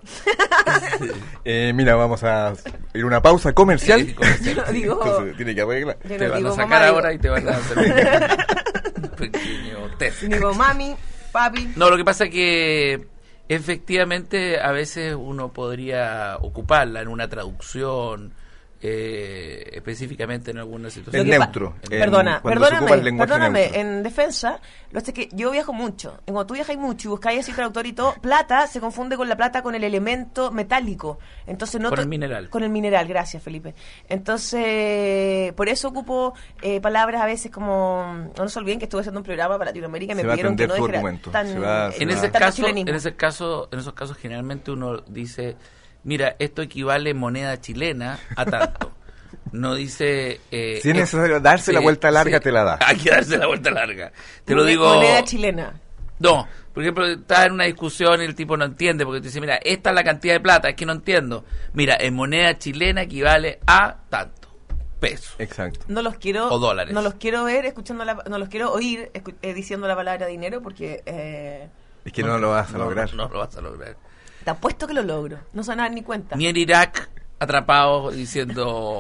Mira, vamos a ir a una pausa comercial.
Sí, comercial.
Yo digo,
Entonces tiene que arreglar.
yo
Te
no
van
digo
a sacar
mamá,
ahora
digo-
y te van a hacer un pequeño test.
digo mami, papi.
No, lo que pasa es que efectivamente a veces uno podría ocuparla en una traducción, específicamente en alguna
Es
situación.
Lo que
neutro.
Perdona,
cuando se ocupa el lenguaje
perdóname,
neutro.
en defensa, lo sé que yo viajo mucho. Y cuando tú viajas mucho y buscáis así traductor y todo, plata se confunde con la plata con el elemento metálico. Entonces no
Con
to-
el mineral.
Con el mineral, gracias Felipe. Entonces, por eso ocupo palabras a veces como, no se olviden que estuve haciendo un programa para Latinoamérica y me
Se va a
pidieron que no
atender tu
dijera
argumento.
tan,
Se va-
En
Ah.
ese
tanto
caso,
chilenismo.
en esos casos generalmente uno dice, mira, esto equivale en moneda chilena a tanto. No dice...
Si es necesario darse la vuelta larga, te la da.
Hay que darse la vuelta larga. Te lo digo...
Moneda chilena.
No, por ejemplo, estás en una discusión y el tipo no entiende, porque te dice, mira, esta es la cantidad de plata, es que no entiendo. Mira, en moneda chilena equivale a tanto peso.
Exacto.
No los quiero
O dólares.
No los quiero ver escuchando no los quiero oír diciendo la palabra dinero porque
Es que no lo vas a lograr.
No lo vas a lograr.
te apuesto que lo logro. No se van a dar ni cuenta.
Ni en Irak, atrapados diciendo...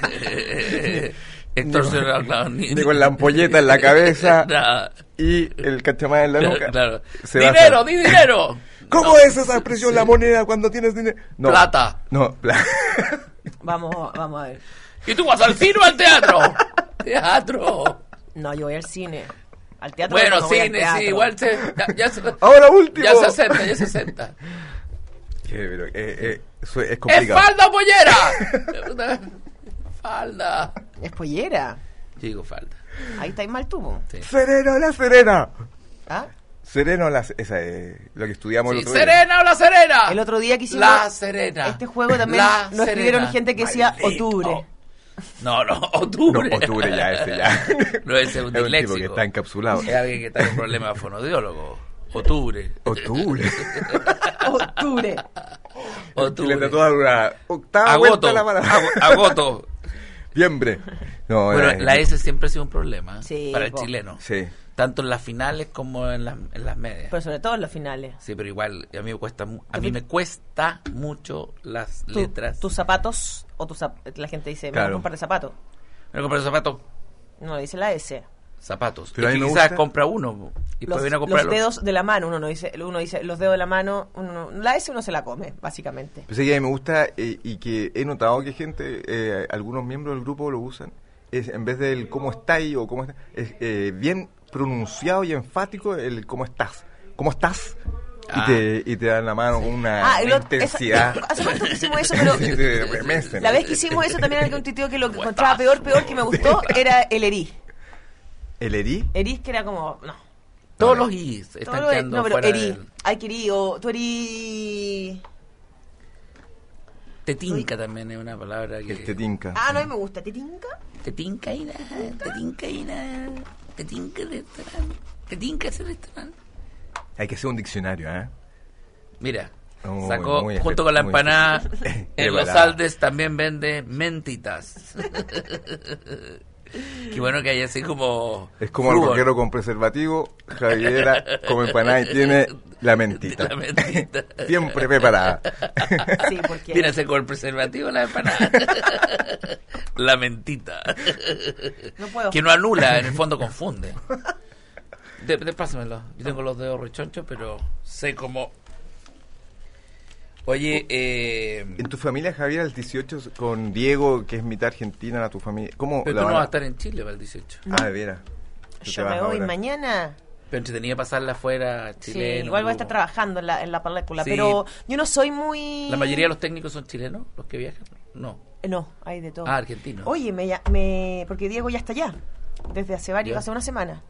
extorsionar, claro,
Ni con la ampolleta en la cabeza
Nada.
y el cachamán en la nuca.
Claro.
Se va a
¡Dinero,
hacer.
di dinero!
¿Cómo
No.
es esa expresión, la moneda, cuando tienes dinero? No.
Plata.
No, plata.
Vamos a ver.
¿Y tú vas al cine o al teatro? Teatro.
No, yo voy al cine. Al teatro.
Bueno,
no voy al
cine,
teatro.
sí, igual ya
Ahora último.
ya se acepta.
Pero, eso es
¡Es
complicado.
falda o pollera! Falda.
Es pollera.
Yo digo falda.
Ahí estáis mal tú. Po.
Sí.
Sereno la Serena.
¿Ah?
Sereno la esa es lo que estudiamos el
Sí,
otro día.
¿Serena o la Serena?
El otro día que hicimos
La Serena.
este juego también
La
nos escribieron
Serena.
gente que decía
Maldito.
octubre.
No,
No,
octubre.
octubre ya, ese ya.
No, ese es un
Es un tipo
disléxico.
que está encapsulado.
Es alguien que está con problemas fonodiólogos. Octubre.
Octubre.
Octubre.
Le trató una octava vuelta a la palabra.
Agoto.
Noviembre. No,
Bueno, la S siempre ha sido un problema
Sí,
para el
po.
chileno.
Sí.
Tanto en las finales como en las medias.
Pero sobre todo en los finales.
Sí, pero igual a mí me cuesta mucho las letras.
Tus zapatos, o la gente dice, me voy a
Claro.
comprar de zapatos.
Me compré zapatos.
No, dice la S.
Zapatos.
Pero
Es
a mí
que
me
quizás
gusta-
compra uno y después viene a comprar
los dedos de la mano, uno dice los dedos de la mano, la S uno se la come, básicamente.
Pues que a mí me gusta y que he notado que gente, algunos miembros del grupo lo usan, es en vez del cómo estáis o cómo está, es bien pronunciado y enfático el cómo estás. ¿Cómo estás? Y te dan la mano con una intensidad.
Hace rato que hicimos eso, pero
Sí, te remecen.
la vez que hicimos eso también alguien tuiteó que lo que encontraba peor que me gustó era el erí.
¿El herí?
Erí que era como, no.
Todos los I's están
Todo
quedando
no, pero
fuera
erí.
del...
Ay, que erí, o tú erí...
Tetinca también es una palabra que...
Te tinca.
Ah, no, a mí me gusta. ¿Te tinca?
Tetinca ir tetinca restaurante, tetinca ese restaurante.
Hay que hacer un diccionario, ¿eh?
Mira,
Muy,
sacó
muy
junto con la
muy
empanada
difícil.
en Los
Preparada.
Aldes también vende mentitas. Qué bueno que hay así como
Es como el
flúor.
rockero con preservativo, Javiera como empanada y tiene la mentita.
La mentita.
Siempre preparada.
Sí, porque...
Tírase con el preservativo la empanada. La mentita.
No puedo.
Que no anula, en el fondo confunde. Pásamelo. Yo tengo los dedos rechonchos, pero sé cómo. Oye,
En tu familia, Javier, el 18 con Diego, que es mitad argentina, tu familia, ¿cómo
pero
la
tú no
van
vas a estar en Chile para el 18.
Ah, de veras. Tú te
Yo
vas
me voy
ahora.
mañana.
Pero entretenía pasarla afuera,
Sí,
chileno.
igual voy a estar
grupo.
trabajando en la película,
Sí.
pero yo no soy muy...
¿La mayoría de los técnicos son chilenos, los que viajan? No.
No, hay de todo.
Ah, argentinos.
Oye, porque Diego ya está allá, desde hace
Ya.
hace una semana.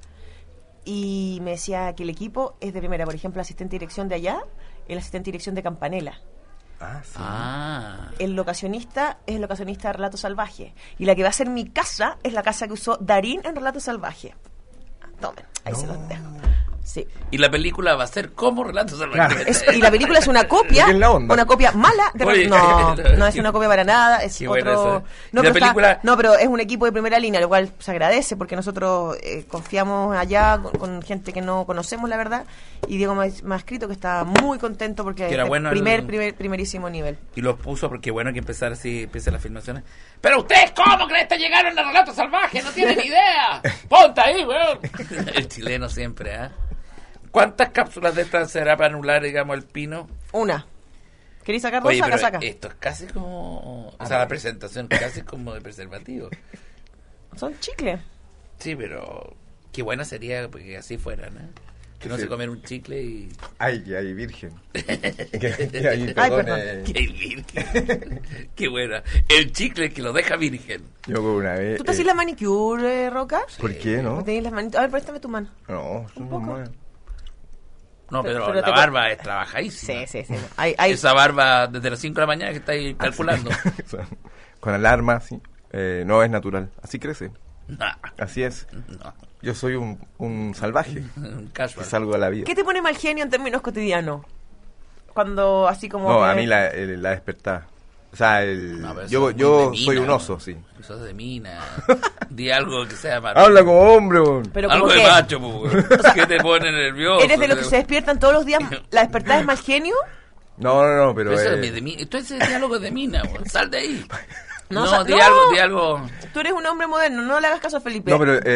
Y me decía que el equipo es de primera, por ejemplo, el asistente de dirección de allá, el asistente de dirección de Campanella.
Ah, sí.
Ah.
El locacionista es el locacionista de Relato Salvaje. Y la que va a ser mi casa es la casa que usó Darín en Relato Salvaje. Tomen, ahí se los dejo. Sí.
Y la película va a ser como Relatos Salvajes.
Y la película es una copia,
¿Qué es la onda?
una copia mala de
Oye,
no es una copia para nada, es
Qué buena
otro
esa.
no,
¿Y la
pero
película?
no, pero es un equipo de primera línea, lo cual se agradece porque nosotros confiamos allá con gente que no conocemos, la verdad, y Diego me ha escrito que está muy contento porque
Que era
es
bueno
primerísimo nivel.
Y los puso porque bueno que empezar así, empiezan las filmaciones. Pero ustedes, ¿cómo creen que llegaron a Relatos Salvajes? No tienen idea. Ponte ahí, weón. El chileno siempre, ¿ah? ¿Cuántas cápsulas de estas será para anular, digamos, el pino?
Una. ¿Queréis sacar dos?
Oye, pero
Saca.
esto es casi como... O sea, la presentación casi como de preservativo.
Son chicles.
Sí, pero qué buena sería porque así fueran, ¿eh? Que no
Sí.
se comer un chicle y...
Ay, que hay virgen. que hay,
Ay,
perdón,
perdón.
¡Qué virgen! ¡Qué buena! El chicle que lo deja virgen.
yo con una vez...
¿Tú te haces la manicure, Roca?
¿Por qué, no?
¿Tenéis las manitos? A ver, préstame tu mano.
No, eso no es malo.
No, pero
Pero
la
te-
barba es trabajadísima.
Sí. Hay
Esa barba desde las 5 de la mañana que estáis calculando.
Con alarma, sí. No es natural. Así crece.
Nah,
Así es.
no.
Yo soy un salvaje.
Un
Que
casual.
salgo a la vida.
¿Qué te pone mal genio en términos cotidianos? Cuando así como...
No, a
que-
mí la despertada. O sea,
No, pero
yo
eso es muy de
soy
mina,
un oso, sí.
Eso es de mina. Di algo que sea más.
Habla como hombre, weón.
Pero
Algo
como
de
que
macho, pues. ¿Qué te pone nervioso?
¿eres de los que se despiertan todos los días? ¿La despertada es mal genio?
No, pero...
Pero eso es de mina. Esto es diálogo de mina, weón. Sal de ahí.
No,
No,
o sea,
di
no.
algo, di algo.
Tú eres un hombre moderno, no le hagas caso a Felipe.
No,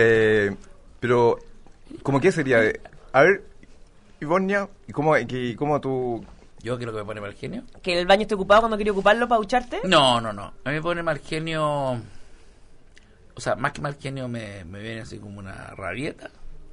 pero ¿cómo qué sería? A ver, Ivonia, ¿cómo tú...?
¿Yo qué es lo que me pone mal genio?
¿Que el baño esté ocupado cuando quería ocuparlo para ducharte?
No. A mí me pone mal genio. O sea, más que mal genio me viene así como una rabieta.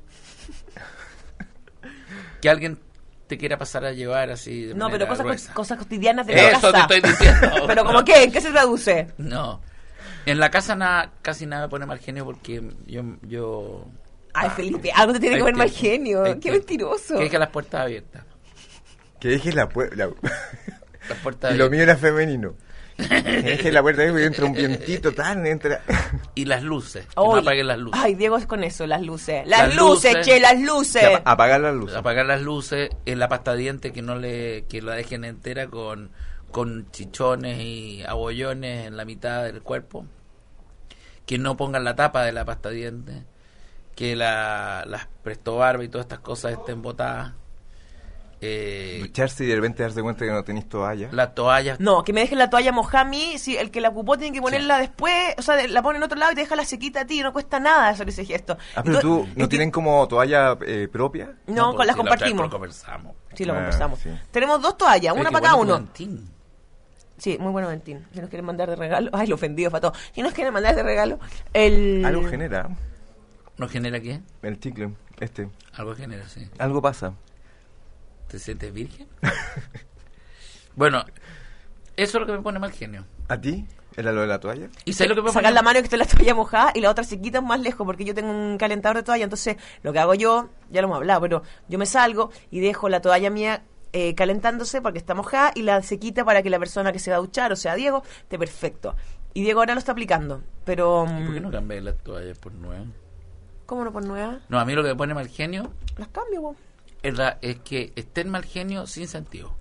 Que alguien te quiera pasar a llevar así de
No, pero
manera gruesa.
cosas cotidianas de la
Eso
casa.
te estoy diciendo.
¿Pero como qué? ¿En qué se traduce?
No. En la casa casi nada me pone mal genio porque yo
Ay, Felipe, algo te tiene que
hay
ver mal
que-
genio.
hay
Qué
que-
mentiroso.
Que deje las puertas abiertas.
Que dejes la puerta...
Las puertas
Y lo
abiertas.
mío era femenino. Es que la puerta ahí entra un vientito tan, entra...
Y las luces, que no apaguen las luces.
Ay, Diego es con eso, las luces. Las luces, che, las luces.
Apagar las luces.
Apagar las luces, en la pasta de dientes que la dejen entera con chichones y abollones en la mitad del cuerpo. Que no pongan la tapa de la pasta de dientes. Que las Presto Barba y todas estas cosas estén botadas.
Ducharse y de repente darse cuenta que no tenéis toalla.
Las toallas.
No, que me dejen la toalla mojada a mí. Si el que la ocupó tiene que ponerla después, o sea, la pone en otro lado y te deja la sequita a ti. No cuesta nada hacer ese gesto.
Pero tú, ¿no tienen como toalla propia?
No, las compartimos.
Lo conversamos.
Sí, lo conversamos.
Sí.
Tenemos 2 toallas, una para cada uno.
Valentín.
Sí, muy bueno, Valentín. Si nos quieren mandar de regalo... Ay, lo ofendido para todo. Si nos quieren mandar de regalo,
Algo genera.
¿No genera qué?
El chicle,
Algo genera, sí.
Algo pasa.
¿Te sientes virgen? Bueno, eso es lo que me pone mal genio.
¿A ti? ¿Era lo de la toalla?
¿Y sabes lo que me
sacar
pone?
la mano y que esté la toalla mojada y la otra se quita más lejos porque yo tengo un calentador de toalla. Entonces, lo que hago yo, ya lo hemos hablado, pero yo me salgo y dejo la toalla mía calentándose porque está mojada y la se quita para que la persona que se va a duchar, o sea, Diego, esté perfecto. Y Diego ahora lo está aplicando, pero...
¿Y por qué no cambié las toallas por nuevas?
¿Cómo no por nueva?
No, a mí lo que me pone mal genio
Las cambio, vos.
es que estén mal genio sin sentido.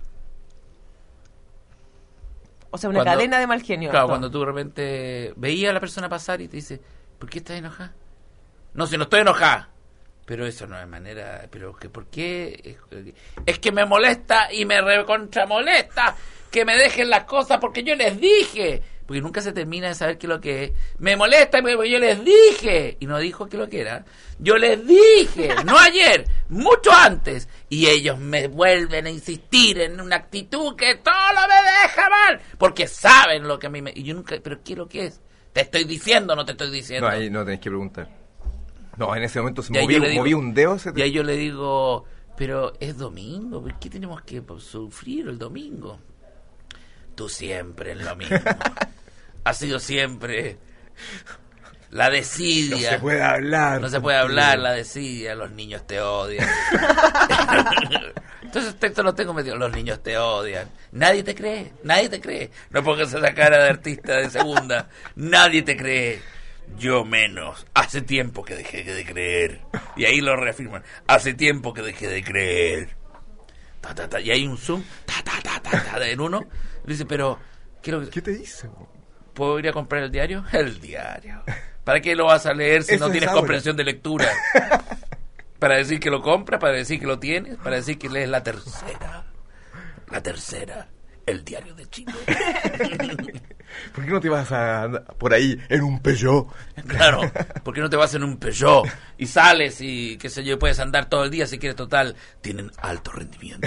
O sea, una cadena de mal genio.
Claro,
No.
cuando tú de repente veías a la persona pasar y te dice, ¿por qué estás enojada? No, si no estoy enojada. Pero eso no es manera, pero que ¿por qué? Es que me molesta y me recontra molesta que me dejen las cosas porque yo les dije. Porque nunca se termina de saber qué es lo que es. Me molesta porque yo les dije. Y no dijo qué es lo que era. Yo les dije, no ayer, mucho antes. Y ellos me vuelven a insistir en una actitud que todo me deja mal. Porque saben lo que a mí me... Y yo nunca... ¿Pero qué es lo que es? ¿Te estoy diciendo o no te estoy diciendo?
No, ahí no tenés que preguntar. No, en ese momento se
Y ahí yo le digo-
moví un dedo.
Y ahí yo le digo, pero es domingo, ¿por qué tenemos que sufrir el domingo? Tú siempre en lo mismo. Ha sido siempre la desidia.
No se puede hablar.
No se puede hablar, la desidia. Los niños te odian. Entonces texto lo tengo metido. Los niños te odian. Nadie te cree, nadie te cree. No pongas esa cara de artista de segunda. Nadie te cree. Yo menos. Hace tiempo que dejé de creer. Y ahí lo reafirman. Hace tiempo que dejé de creer. Ta, ta, ta. Y hay un zoom. Ta, ta, ta, ta, ta, en uno. Y dice, pero...
¿Qué te dice?
¿Puedo ir a comprar el diario? El diario. ¿Para qué lo vas a leer si
Eso
no
es
tienes
ahora.
comprensión de lectura? Para decir que lo compras, para decir que lo tienes, para decir que lees la tercera. La tercera. El diario de Chile.
¿Por qué no te vas por ahí en un Peugeot?
Claro, ¿por qué no te vas en un Peugeot y sales y qué sé yo, puedes andar todo el día si quieres, total, tienen alto rendimiento?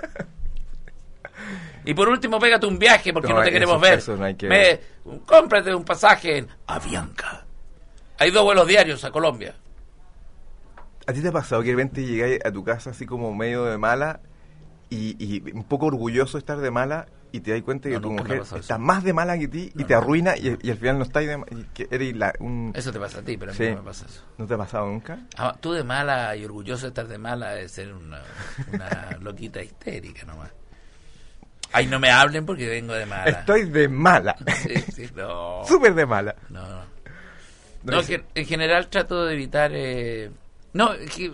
Y por último, pégate un viaje porque no te queremos ver.
Eso no hay que...
Cómprate un pasaje en Avianca. Hay 2 vuelos diarios a Colombia.
¿A ti te ha pasado que de repente llegáis a tu casa así como medio de mala y un poco orgulloso de estar de mala y te das cuenta que
No,
tu
nunca me ha
mujer
pasado
está
eso.
más de mala que ti y te arruina y al final no estáis y que eres
Eso te pasa a ti, pero a mí
Sí.
no me pasa eso.
¿No te ha pasado nunca?
Ah, tú de mala y orgulloso de estar de mala de ser una loquita histérica nomás. Ay, no me hablen porque vengo de mala.
Estoy de mala.
Sí, sí, no.
Súper de mala.
No, no.
No,
No,
es-
que en general trato de evitar... No, es que...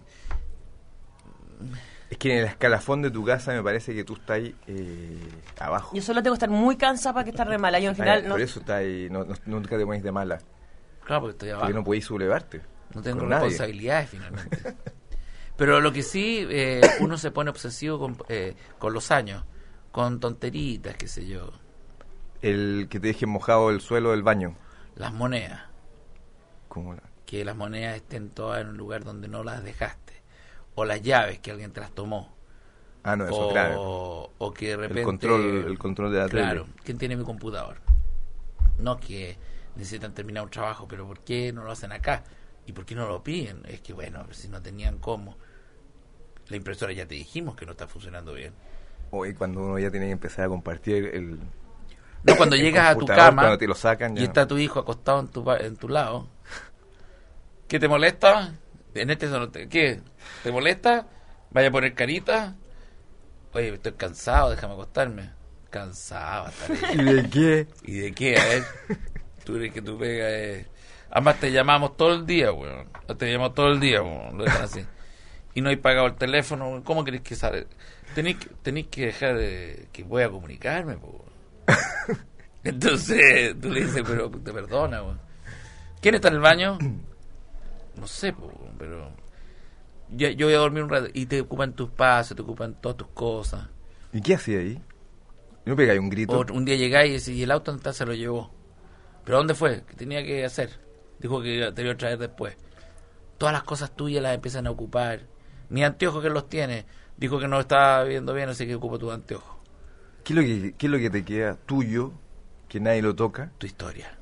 Es que en el escalafón de tu casa me parece que tú estás ahí abajo.
Yo solo tengo que estar muy cansada para que estar de mala. Yo en general no...
Por eso estás ahí, nunca te pones de mala.
Claro, porque estoy abajo.
Porque no podéis sublevarte.
No tengo
con nadie.
responsabilidades finalmente. Pero lo que sí, uno se pone obsesivo con los años, con tonteritas, qué sé yo.
El que te deje mojado el suelo del baño.
Las monedas.
Como la-
Que las monedas estén todas en un lugar donde no las dejaste. O las llaves que alguien te las tomó.
Ah, no, eso, claro.
O que de repente...
El control de la
Claro,
tele.
¿quién tiene mi computador? No que necesitan terminar un trabajo, pero ¿por qué no lo hacen acá? ¿Y por qué no lo piden? Es que bueno, si no tenían cómo. La impresora ya te dijimos que no está funcionando bien.
Hoy cuando uno ya tiene que empezar a compartir el...
No, cuando
el
llegas a tu
computador,
cama
cuando te lo sacan,
y
ya.
está tu hijo acostado en tu lado, ¿qué te molesta? En este ¿qué? ¿Te molesta? Vaya a poner carita. Oye, estoy cansado, déjame acostarme. Cansado estar
¿Y de qué?
¿Y de qué? A ver, tú crees que tu pega es... Además te llamamos todo el día, weón. Te llamamos todo el día, weón. Lo dejan así. Y no hay pagado el teléfono, weón. ¿Cómo crees que sale? Tenéis que dejar de... que voy a comunicarme, weón. Entonces tú le dices, pero te perdona, weón. ¿Quién está en el baño? No sé, weón, pero... Yo voy a dormir un rato. Y te ocupan tus pasos, te ocupan todas tus cosas.
¿Y qué hacía ahí? ¿No pegáis un grito?
O un día llegáis y decís, ¿y el auto dónde está? Se lo llevó. ¿Pero dónde fue? ¿Qué tenía que hacer? Dijo que te iba a traer después. Todas las cosas tuyas las empiezan a ocupar. Mis anteojos, que los tiene, dijo que no estaba viendo bien, así que ocupa tus anteojos.
¿Qué es lo que te queda tuyo, que nadie lo toca?
Tu historia.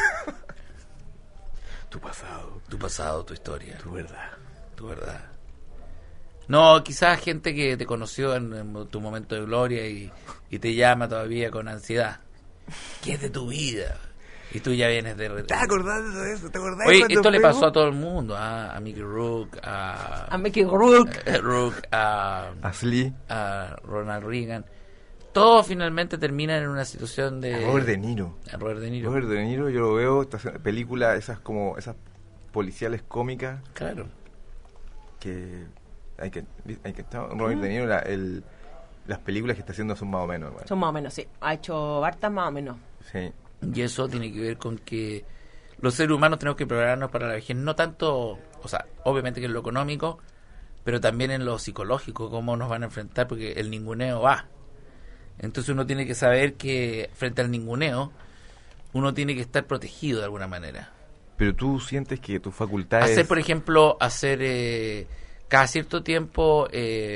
Tu pasado.
Tu pasado, tu historia.
Tu verdad.
Tu verdad. No, quizás gente que te conoció en tu momento de gloria y te llama todavía con ansiedad. ¿Qué es de tu vida? Y tú ya vienes de...
¿Te acordás de eso? ¿Te acordás?
Oye, esto le pasó a todo el mundo, a Mickey Rourke,
A Mickey Rourke.
A Slee.
A Ronald Reagan. Todos finalmente terminan en una situación de...
Robert De Niro.
Robert De Niro.
Robert De Niro, yo lo veo, películas, esas policiales cómicas.
Claro.
Que hay que estar... Robert De Niro, las películas que está haciendo son más o menos. Bueno.
Son más o menos, sí. Ha hecho hartas más o menos.
Sí.
Y eso tiene que ver con que los seres humanos tenemos que prepararnos para la vejez, no tanto, o sea, obviamente que en lo económico, pero también en lo psicológico, cómo nos van a enfrentar, porque el ninguneo va. Entonces uno tiene que saber que frente al ninguneo, uno tiene que estar protegido de alguna manera.
Pero tú sientes que tus facultades...
Hacer, por ejemplo, cada cierto tiempo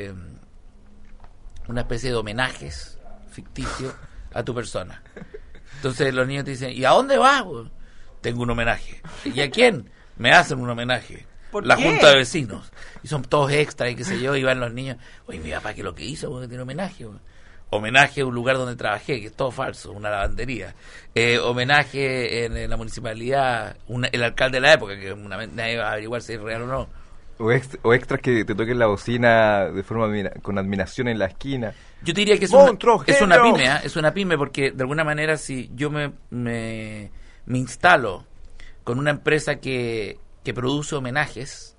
una especie de homenajes ficticios a tu persona. Entonces los niños te dicen, ¿y a dónde vas? Tengo un homenaje. ¿Y a quién? Me hacen un homenaje. La
qué?
junta de vecinos. Y son todos extras y qué sé yo, y van los niños. Oye, mi papá, ¿qué es lo que hizo? Que tiene homenaje. Homenaje a un lugar donde trabajé, que es todo falso, una lavandería. Homenaje en la municipalidad, el alcalde de la época, que nadie va a averiguar si es real o no.
O extras que te toquen la bocina de forma con admiración en la esquina.
Yo te diría que es una pyme, ¿eh? Es una pyme, porque de alguna manera si yo me instalo con una empresa que produce homenajes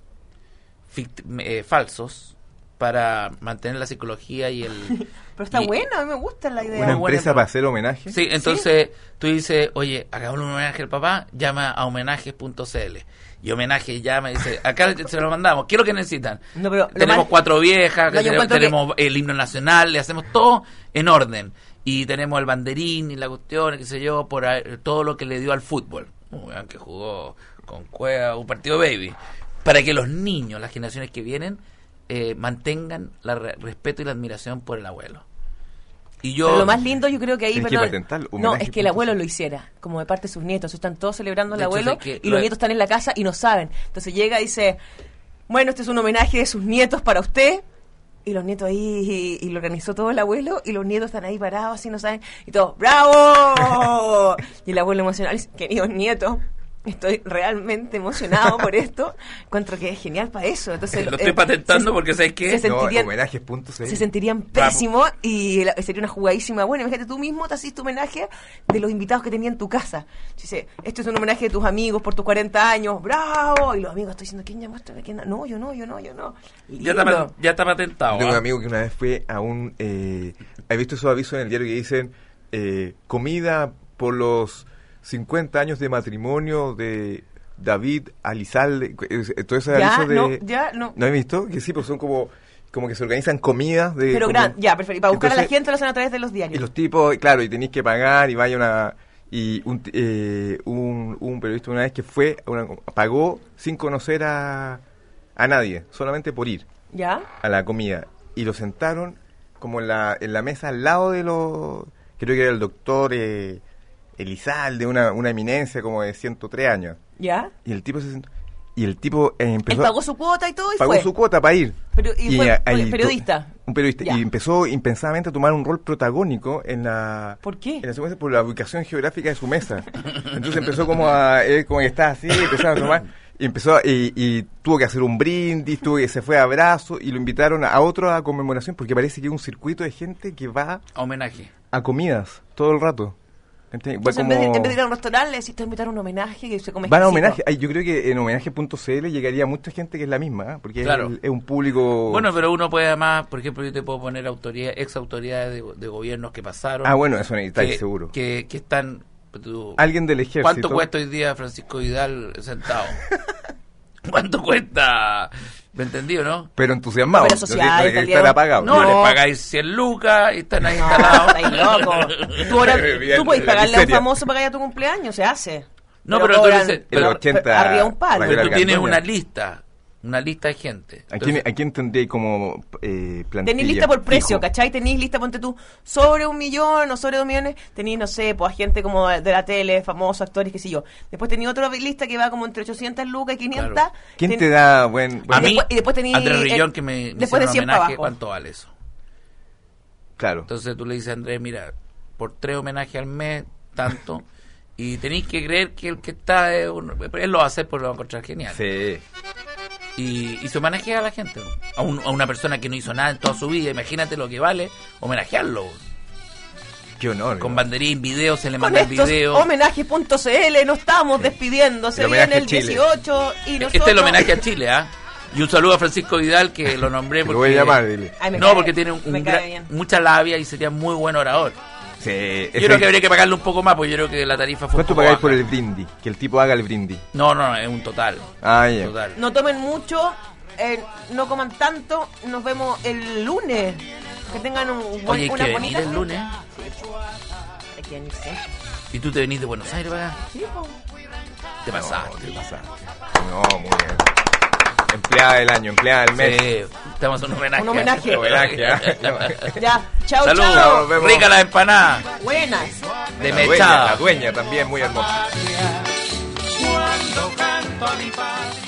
falsos para mantener la psicología y el...
Pero está bueno, a mí me gusta la idea.
¿Una empresa para hacer homenaje?
Sí, entonces tú dices, oye, hagamos un homenaje al papá, llama a homenajes.cl. Y homenaje llama y dice, acá se lo mandamos, ¿qué es lo que necesitan?
No, pero
tenemos 4 viejas,
no,
tenemos el himno nacional, le hacemos todo en orden. Y tenemos el banderín y la cuestión, qué sé yo, por todo lo que le dio al fútbol. Que jugó con Cueva un partido baby. Para que los niños, las generaciones que vienen, mantengan el respeto y la admiración por el abuelo. Y yo...
Pero lo más lindo yo creo que ahí,
que patentarlo,
no, es que el abuelo lo hiciera, como de parte de sus nietos. Están todos celebrando al abuelo
que
y los nietos están en la casa y no saben. Entonces llega y dice, bueno, este es un homenaje de sus nietos para usted. Y los nietos ahí, y lo organizó todo el abuelo, y los nietos están ahí parados, así no saben, y todos, ¡bravo! Y el abuelo emocional dice, queridos nietos, estoy realmente emocionado por esto. Encuentro que es genial para eso. Entonces,
lo estoy patentando porque ¿sabes qué?
Se
sentirían pésimos y sería una jugadísima. Bueno, imagínate, tú mismo te haces tu homenaje de los invitados que tenías en tu casa. Dice, esto es un homenaje de tus amigos por tus 40 años. ¡Bravo! Y los amigos estoy diciendo, ¿quién llamó esto? ¿Quién? No, yo no.
Ya está patentado.
Tengo un amigo que una vez fue a un... ¿has visto esos avisos en el diario que dicen comida por los 50 años de matrimonio de David Alizalde? Todo ese aviso de... ¿No he visto? Que sí, pues son como que se organizan comidas de...
Pero
para
buscar entonces, a la gente lo hacen a través de los diarios.
Y los tipos, claro, y tenéis que pagar y vaya una... Y un periodista una vez que fue, pagó sin conocer a nadie, solamente por ir a la comida. Y lo sentaron como en la mesa al lado de los... Creo que era el doctor... Elizalde, una eminencia como de 103 años.
¿Ya?
Y el tipo se sentó, y el tipo empezó...
Él pagó su cuota y todo y
pagó
fue.
Su cuota para ir.
Y fue periodista.
Un periodista.
Ya.
Y empezó impensadamente a tomar un rol protagónico en la...
¿Por qué?
En la secuencia, por la ubicación geográfica de su mesa. Entonces empezó como que estaba así, empezó a tomar... Y tuvo que hacer un brindis, se fue a abrazo y lo invitaron a otra conmemoración porque parece que hay un circuito de gente que va...
Homenaje.
a comidas todo el rato.
Entonces, en vez de ir a un restaurante, le decís, te voy a invitar a un homenaje que se come
van a
exquisito.
homenaje. Ay, yo creo que en homenaje.cl llegaría mucha gente que es la misma, porque
Claro.
es un público...
Bueno, pero uno puede además, por ejemplo, yo te puedo poner ex autoridades de gobiernos que pasaron.
Ah, bueno, eso necesitáis seguro.
Que están...
Alguien del ejército.
¿Cuánto cuesta hoy día Francisco Vidal sentado? ¿Cuánto cuesta? ¿Me entendí o no?
Pero entusiasmado.
No, pero social,
no, están apagados.
No,
No.
le pagáis 100 lucas y están ahí
No,
instalados.
estáis loco. Tú podés
la
pagarle a un
miseria.
famoso para que haya tu cumpleaños, se hace.
No, pero tú
cobran-
dices-
El 80
arriba un palo.
Pero tú
Gardoña.
tienes una lista de gente.
¿A
Entonces,
quién tendría como plantilla?
Tenéis lista por precio,
fijo?
¿cachai? Tenéis lista, ponte tú, sobre 1 millón o sobre 2 millones, tenéis, no sé, pues a gente como de la tele, famosos, actores, qué sé yo. Después tenéis otra lista que va como entre 800 lucas y 500.
Claro.
¿Quién te da buen...
a mí,
y después tení
Andrés Rillón,
el-
que me
después de
hicieron
100 para
homenaje,
abajo.
¿cuánto vale eso?
Claro.
Entonces tú le dices a Andrés, mira, por 3 homenajes al mes, tanto, y tenéis que creer que el que está, él lo va a hacer porque lo va a encontrar genial.
Sí.
Y se homenajea a la gente, ¿no? a una persona que no hizo nada en toda su vida, imagínate lo que vale homenajearlo.
Qué honor.
Con
¿no?
banderín, video, se le
Con
manda el
estos
video.
homenajes.cl nos estamos despidiendo. Se
El
viene
homenaje
el
a Chile.
18 y nosotros...
Este es el homenaje a Chile, ¿ah? Y un saludo a Francisco Vidal, que lo nombré
Te
porque...
lo voy a llamar, dile.
Ay, me
No,
cae-
porque tiene
me cae bien.
mucha labia y sería muy buen orador.
Sí.
Yo creo que habría que pagarle un poco más, porque yo creo que la tarifa fue un
¿Cuánto
poco
pagáis
baja.
por el brindis? Que el tipo haga el brindis.
No, es un total.
Ah, ya.
Total.
No tomen mucho, no coman tanto. Nos vemos el lunes. Que tengan
Oye, hay
una
que
bonita...
venir el lunes.
Hay que venirse.
¿Y tú te venís de Buenos Aires para acá?
Sí, po.
Te pasaste.
¿Qué pasa? No, muy bien. Empleada del año, empleada del mes.
Sí, estamos en un homenaje.
Un homenaje.
Homenaje, ¿ah?
Ya, chao,
Saludos.
chao.
Nos vemos.
Rica la empanada
Buenas.
de
La
mechada.
dueña también muy hermosa.
Cuando canto a mi padre.